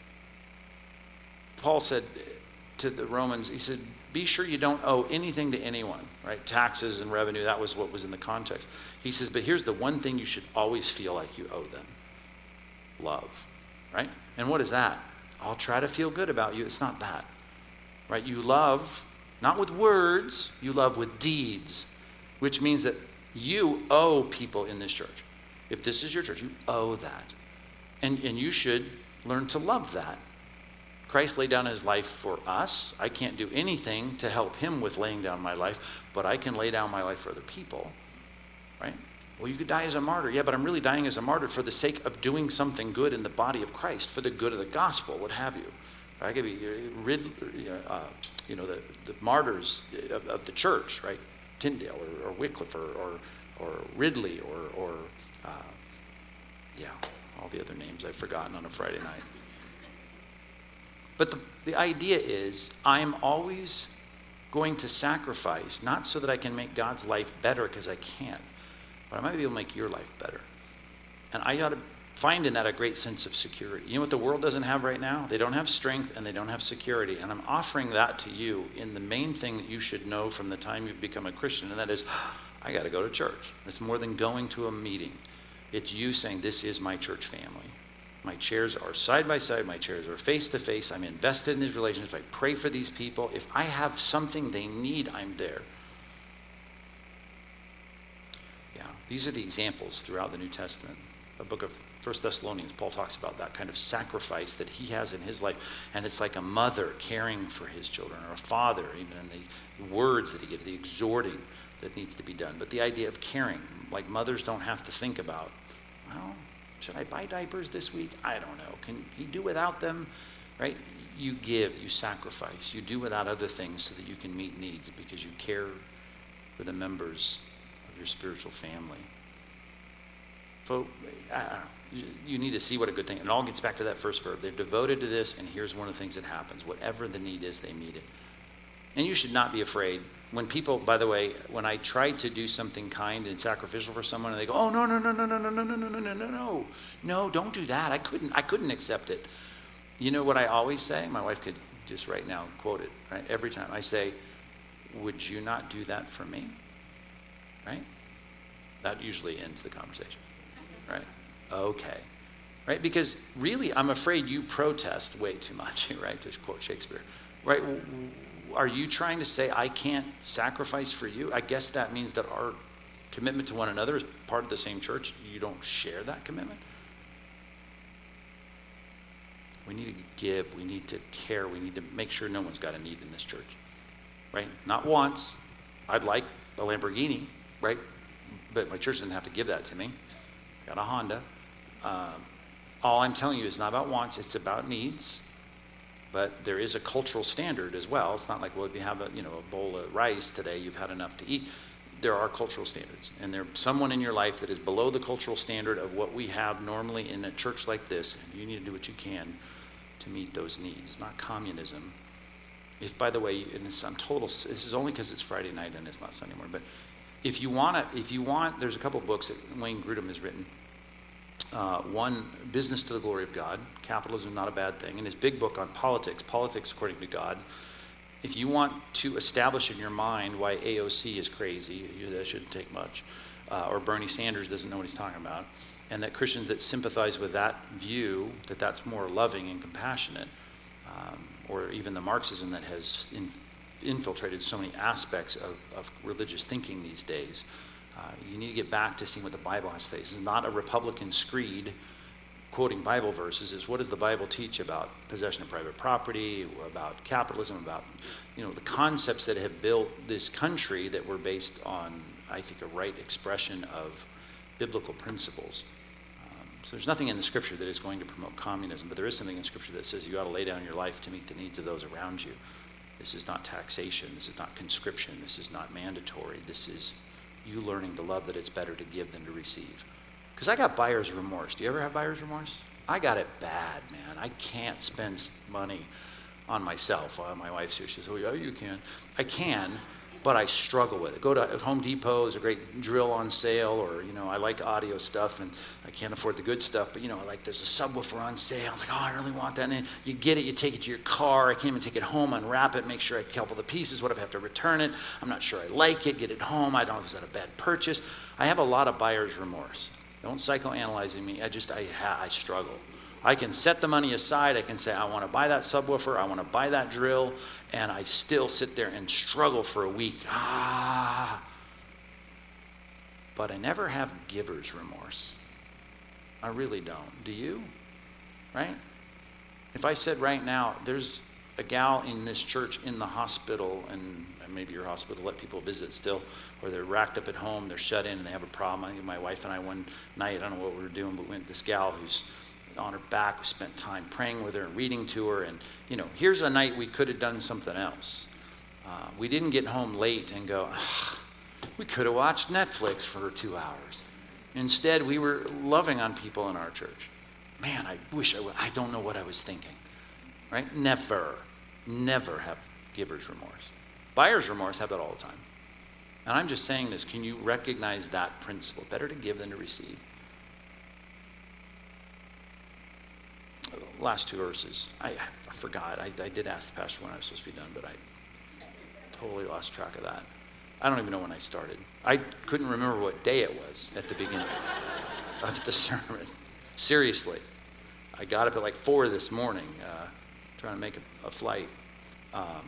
S2: Paul said to the Romans, he said, be sure you don't owe anything to anyone, right? Taxes and revenue, that was what was in the context. He says, but here's the one thing you should always feel like you owe them. Love, right? And what is that? I'll try to feel good about you. It's not that, right? You love, not with words, you love with deeds, which means that you owe people in this church. If this is your church, you owe that. And, and you should learn to love that. Christ laid down his life for us. I can't do anything to help him with laying down my life, but I can lay down my life for other people, right? Well, you could die as a martyr. Yeah, but I'm really dying as a martyr for the sake of doing something good in the body of Christ, for the good of the gospel, what have you. I could be rid, uh, you know, the, the martyrs of, of the church, right? Tyndale or, or Wycliffe or, or, or Ridley or, or uh, yeah, all the other names I've forgotten on a Friday night. But the, the idea is I'm always going to sacrifice, not so that I can make God's life better because I can't, but I might be able to make your life better. And I ought to find in that a great sense of security. You know what the world doesn't have right now? They don't have strength and they don't have security. And I'm offering that to you in the main thing that you should know from the time you've become a Christian, and that is, I got to go to church. It's more than going to a meeting. It's you saying, this is my church family. My chairs are side by side. My chairs are face to face. I'm invested in these relationships. I pray for these people. If I have something they need, I'm there. Yeah, these are the examples throughout the New Testament. The book of First Thessalonians, Paul talks about that kind of sacrifice that he has in his life. And it's like a mother caring for his children, or a father, even in the words that he gives, the exhorting that needs to be done. But the idea of caring, like mothers don't have to think about, well, should I buy diapers this week? I don't know. Can he do without them? Right? You give, you sacrifice, you do without other things so that you can meet needs because you care for the members of your spiritual family. Folks, you need to see what a good thing, and it all gets back to that first verb. They're devoted to this, and here's one of the things that happens. Whatever the need is, they meet it. And you should not be afraid. When people, by the way, when I try to do something kind and sacrificial for someone, and they go, oh, no, no, no, no, no, no, no, no, no, no, no, no, no. No, don't do that. I couldn't, I couldn't accept it. You know what I always say? My wife could just right now quote it, right? Every time I say, would you not do that for me? Right? That usually ends the conversation, right? Okay. Right? Because really, I'm afraid you protest way too much, right? To quote Shakespeare, right? Are you trying to say I can't sacrifice for you? I guess that means that our commitment to one another is part of the same church. You don't share that commitment. We need to give. We need to care. We need to make sure no one's got a need in this church, right? Not wants. I'd like a Lamborghini, right? But my church didn't have to give that to me. I got a Honda. Um, all I'm telling you is not about wants. It's about needs. But there is a cultural standard as well. It's not like, well, if you have a, you know, a bowl of rice today, you've had enough to eat. There are cultural standards. And there's someone in your life that is below the cultural standard of what we have normally in a church like this. And you need to do what you can to meet those needs. It's not communism. If, by the way, and this, I'm total, this is only because it's Friday night and it's not Sunday morning, but if you want to, if you want, there's a couple of books that Wayne Grudem has written. Uh, one, Business to the Glory of God. Capitalism is not a bad thing. And his big book on politics, Politics According to God. If you want to establish in your mind why A O C is crazy, that shouldn't take much, uh, or Bernie Sanders doesn't know what he's talking about, and that Christians that sympathize with that view, that that's more loving and compassionate, um, or even the Marxism that has in, infiltrated so many aspects of, of religious thinking these days, Uh, you need to get back to seeing what the Bible has to say. This is not a Republican screed quoting Bible verses. It's what does the Bible teach about possession of private property, or about capitalism, about, you know, the concepts that have built this country that were based on, I think, a right expression of biblical principles. Um, so there's nothing in the Scripture that is going to promote communism, but there is something in Scripture that says you ought to lay down your life to meet the needs of those around you. This is not taxation. This is not conscription. This is not mandatory. This is you learning to love that it's better to give than to receive. Because I got buyer's remorse. Do you ever have buyer's remorse? I got it bad, man. I can't spend money on myself. Well, my wife's here. She says, oh, yeah, you can. I can, but I struggle with it. Go to Home Depot. There's a great drill on sale, or, you know, I like audio stuff, and I can't afford the good stuff, but, you know, like there's a subwoofer on sale. I'm like, oh, I really want that. And then you get it. You take it to your car. I can't even take it home, unwrap it, make sure I couple the pieces. What if I have to return it? I'm not sure I like it. Get it home. I don't know if it's a bad purchase. I have a lot of buyer's remorse. Don't psychoanalyze me. I just, I, ha- I struggle. I can set the money aside. I can say, I want to buy that subwoofer. I want to buy that drill. And I still sit there and struggle for a week. Ah. But I never have giver's remorse. I really don't. Do you? Right? If I said right now, there's a gal in this church in the hospital, and maybe your hospital let people visit still, or they're racked up at home, they're shut in, and they have a problem. I think my wife and I one night, I don't know what we were doing, but we went to this gal who's on her back. We spent time praying with her and reading to her, and, you know, here's a night we could have done something else. Uh, we didn't get home late and go, ah, we could have watched Netflix for two hours. Instead, we were loving on people in our church. man, I wish I would, I don't know what I was thinking, right? Never, never have giver's remorse. Buyer's remorse have that all the time. And I'm just saying this, can you recognize that principle? Better to give than to receive. Last two verses. I, I forgot. I, I did ask the pastor when I was supposed to be done, but I totally lost track of that. I don't even know when I started. I couldn't remember what day it was at the beginning of the sermon. Seriously. I got up at like four this morning, uh, trying to make a, a flight. Um,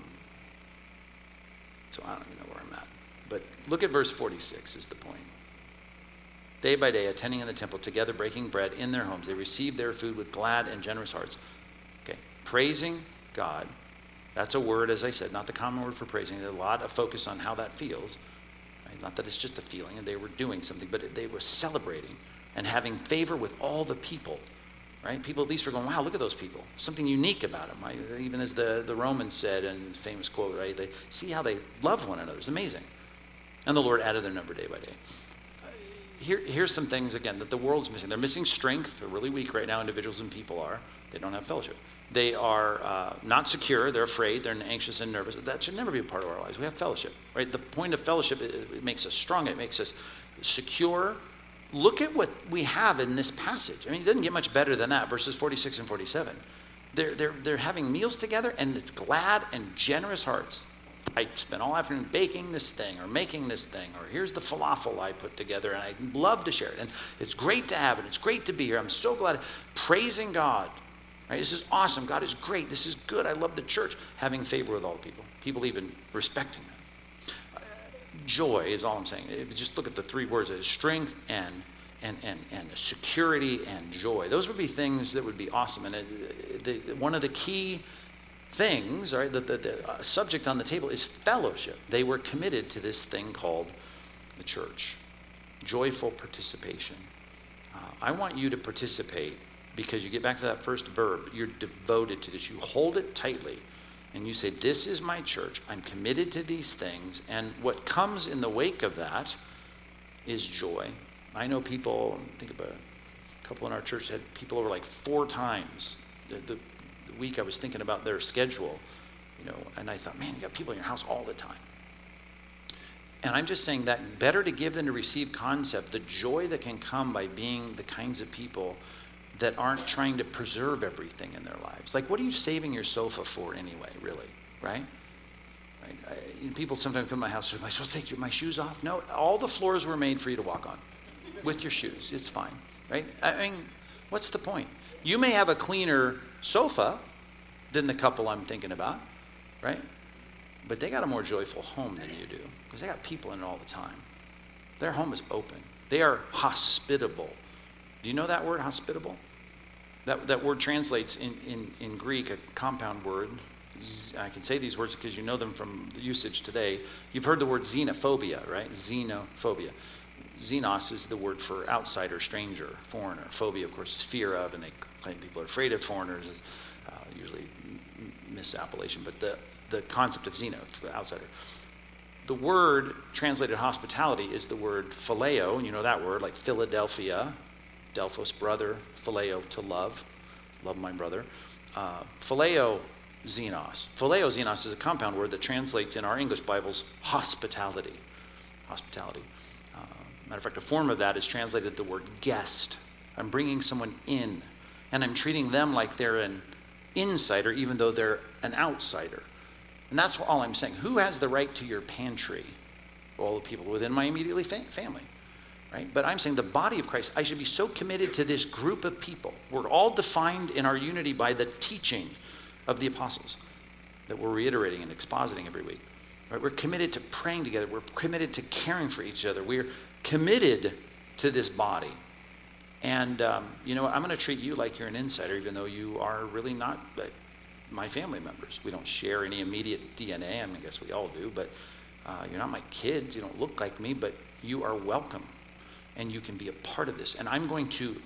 S2: so I don't even know where I'm at. But look at verse forty-six is the point. Day by day, attending in the temple, together breaking bread in their homes, they received their food with glad and generous hearts. Okay, praising God. That's a word, as I said, not the common word for praising. There's a lot of focus on how that feels. Right? Not that it's just a feeling, and they were doing something, but they were celebrating and having favor with all the people. Right? People at least were going, wow, look at those people. Something unique about them. Right? Even as the, the Romans said in the famous quote, right? They see how they love one another. It's amazing. And the Lord added their number day by day. Here, here's some things, again, that the world's missing. They're missing strength. They're really weak right now, individuals and people are. They don't have fellowship. They are uh, not secure. They're afraid. They're anxious and nervous. That should never be a part of our lives. We have fellowship, right? The point of fellowship, it, it makes us strong. It makes us secure. Look at what we have in this passage. I mean, it doesn't get much better than that, verses forty-six and forty-seven. They're, they're, they're having meals together, and it's glad and generous hearts. I spent all afternoon baking this thing or making this thing, or here's the falafel I put together, and I love to share it. And it's great to have it. It's great to be here. I'm so glad. Praising God. Right? This is awesome. God is great. This is good. I love the church. Having favor with all people. People even respecting them. Uh, joy is all I'm saying. Just look at the three words. It's strength and and and and security and joy. Those would be things that would be awesome. And it, the, one of the key things, right, the, the, the subject on the table is fellowship. They were committed to this thing called the church. Joyful participation. Uh, I want you to participate because you get back to that first verb. You're devoted to this. You hold it tightly and you say, this is my church. I'm committed to these things. And what comes in the wake of that is joy. I know people, think about a couple in our church had people over like four times. The, the, the week I was thinking about their schedule, you know, and I thought, man, you got people in your house all the time. And I'm just saying that better to give than to receive concept, the joy that can come by being the kinds of people that aren't trying to preserve everything in their lives. Like, what are you saving your sofa for anyway, really, right? right? I, people sometimes come to my house, am I supposed to take my shoes off? No, all the floors were made for you to walk on with your shoes. It's fine, right? I mean, what's the point? You may have a cleaner sofa than the couple I'm thinking about, right? But they got a more joyful home than you do because they got people in it all the time. Their home is open. They are hospitable. Do you know that word, hospitable? That, that word translates in, in, in Greek, a compound word. I can say these words because you know them from the usage today. You've heard the word xenophobia, right? Xenophobia. Xenos is the word for outsider, stranger, foreigner. Phobia, of course, is fear of, and they claim people are afraid of foreigners. Is uh, usually misappellation, but the, the concept of xeno, the outsider. The word translated hospitality is the word phileo, and you know that word, like Philadelphia, Delphos, brother, phileo, to love, love my brother. Uh, phileo xenos. Phileo xenos is a compound word that translates in our English Bibles hospitality. Hospitality. Uh, matter of fact, a form of that is translated the word guest. I'm bringing someone in, and I'm treating them like they're an insider, even though they're an outsider. And that's all I'm saying. Who has the right to your pantry? All the people within my immediately fam- family. Right? But I'm saying the body of Christ, I should be so committed to this group of people. We're all defined in our unity by the teaching of the apostles that we're reiterating and expositing every week. Right? We're committed to praying together. We're committed to caring for each other. We're committed to this body. And um, you know what? I'm going to treat you like you're an insider, even though you are really not like, my family members. We don't share any immediate D N A. I mean, I guess we all do. But uh, you're not my kids. You don't look like me. But you are welcome. And you can be a part of this. And I'm going to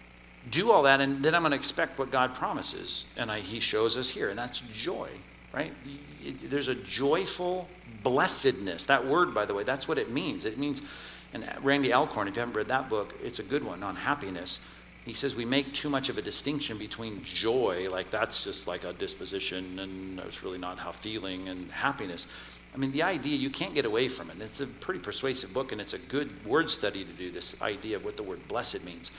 S2: do all that, and then I'm going to expect what God promises. And I, he shows us here, and that's joy, right? It, there's a joyful blessedness. That word, by the way, that's what it means. It means, and Randy Alcorn, if you haven't read that book, it's a good one on happiness. he says we make too much of a distinction between joy, like that's just like a disposition and it's really not how feeling, and happiness. I mean, the idea, you can't get away from it. It's a pretty persuasive book, and it's a good word study to do this idea of what the word blessed means.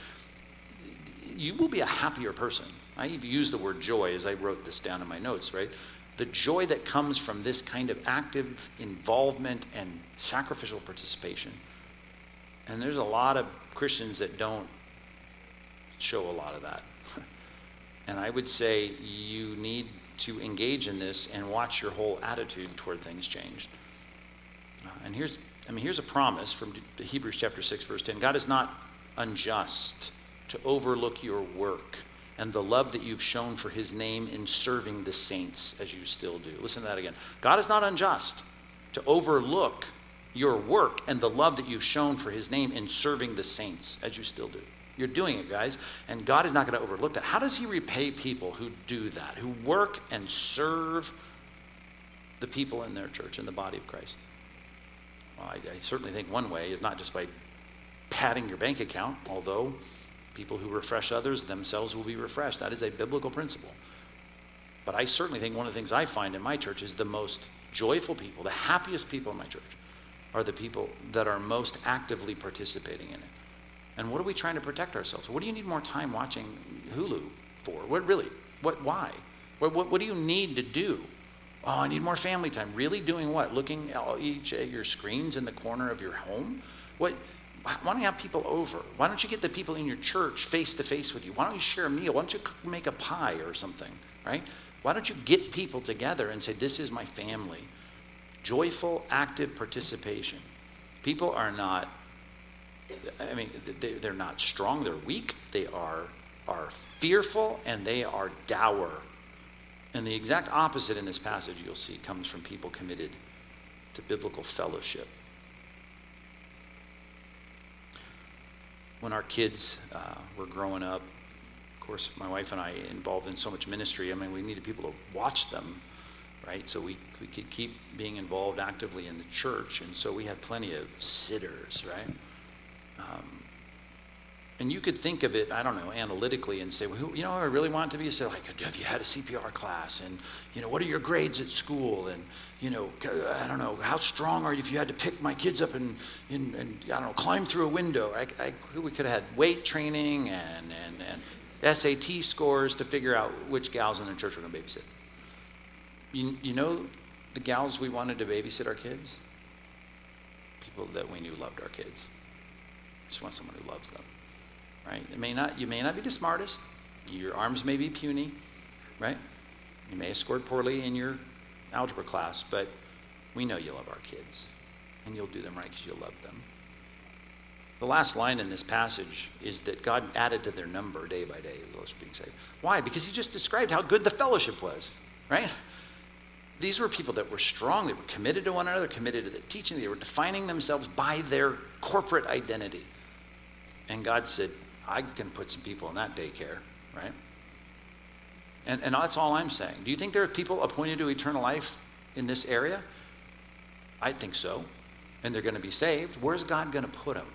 S2: You will be a happier person. I even used the word joy as I wrote this down in my notes, right? The joy that comes from this kind of active involvement and sacrificial participation. And there's a lot of Christians that don't show a lot of that. And I would say you need to engage in this and watch your whole attitude toward things change. Uh, and here's, I mean, here's a promise from Hebrews chapter six, verse ten. God is not unjust to overlook your work and the love that you've shown for his name in serving the saints as you still do. Listen to that again. God is not unjust to overlook your work and the love that you've shown for his name in serving the saints as you still do. You're doing it, guys, and God is not going to overlook that. How does he repay people who do that, who work and serve the people in their church, in the body of Christ? Well, I, I certainly think one way is not just by padding your bank account, although people who refresh others themselves will be refreshed. That is a biblical principle. But I certainly think one of the things I find in my church is the most joyful people, the happiest people in my church, are the people that are most actively participating in it. And what are we trying to protect ourselves? What do you need more time watching Hulu for? What really? What? Why? What, what, what do you need to do? Oh, I need more family time. Really doing what? Looking at each at your screens in the corner of your home? What? Why don't you have people over? Why don't you get the people in your church face to face with you? Why don't you share a meal? Why don't you make a pie or something, right? Why don't you get people together and say, this is my family? Joyful, active participation. People are not, I mean, they're not strong, they're weak, they are, are fearful, and they are dour. And the exact opposite in this passage you'll see comes from people committed to biblical fellowship. When our kids uh, were growing up, of course, my wife and I involved in so much ministry. I mean, we needed people to watch them, right? So we, we could keep being involved actively in the church. And so we had plenty of sitters, right? Um, and you could think of it, I don't know, analytically and say, well, who, you know, I really want it to be, say, like, have you had a C P R class? And, you know, what are your grades at school? And, you know, I don't know, how strong are you if you had to pick my kids up and, and, and I don't know, climb through a window? I, I, we could have had weight training and, and, and S A T scores to figure out which gals in the church were going to babysit. You, you know the gals we wanted to babysit our kids? People that we knew loved our kids. Just want someone who loves them, right? It may not, you may not be the smartest. Your arms may be puny, right? You may have scored poorly in your algebra class, but we know you love our kids, and you'll do them right because you love them. The last line in this passage is that God added to their number day by day, those being saved. Why? Because he just described how good the fellowship was, right? These were people that were strong. They were committed to one another, committed to the teaching. They were defining themselves by their corporate identity. And God said, I can put some people in that daycare, right? And, and that's all I'm saying. Do you think there are people appointed to eternal life in this area? I think so. And they're going to be saved. Where's God going to put them?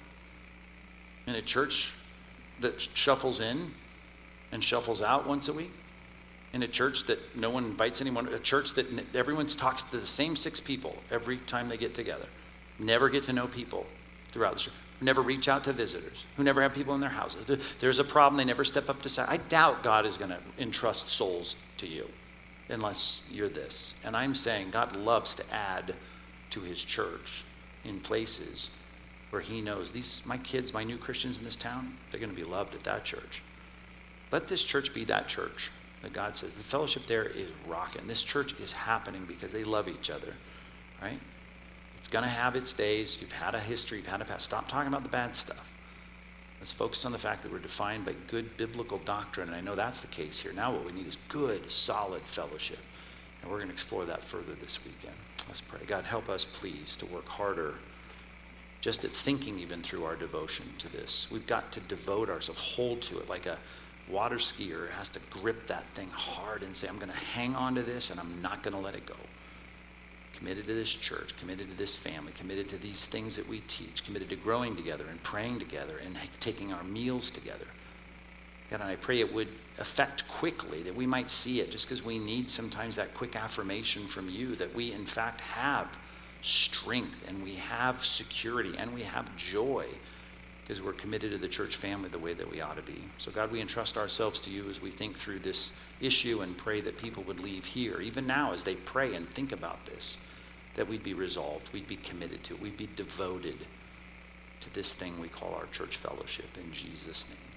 S2: In a church that shuffles in and shuffles out once a week? In a church that no one invites anyone? A church that everyone talks to the same six people every time they get together? Never get to know people throughout the church. Never reach out to visitors, who never have people in their houses. There's a problem, they never step up to say, I doubt God is going to entrust souls to you unless you're this. And I'm saying God loves to add to his church in places where he knows these, my kids, my new Christians in this town, they're going to be loved at that church. Let this church be that church that God says, the fellowship there is rocking. This church is happening because they love each other, right? It's going to have its days. You've had a history. You've had a past. Stop talking about the bad stuff. Let's focus on the fact that we're defined by good biblical doctrine. And I know that's the case here. Now what we need is good, solid fellowship. And we're going to explore that further this weekend. Let's pray. God, help us, please, to work harder just at thinking even through our devotion to this. We've got to devote ourselves, hold to it like a water skier has to grip that thing hard and say, I'm going to hang on to this and I'm not going to let it go. Committed to this church, committed to this family, committed to these things that we teach, committed to growing together and praying together and taking our meals together. God, and I pray it would affect quickly, that we might see it, just because we need sometimes that quick affirmation from you, that we in fact have strength and we have security and we have joy because we're committed to the church family the way that we ought to be. So God, we entrust ourselves to you as we think through this issue and pray that people would leave here, even now as they pray and think about this, that we'd be resolved, we'd be committed to it, we'd be devoted to this thing we call our church fellowship. In Jesus' name.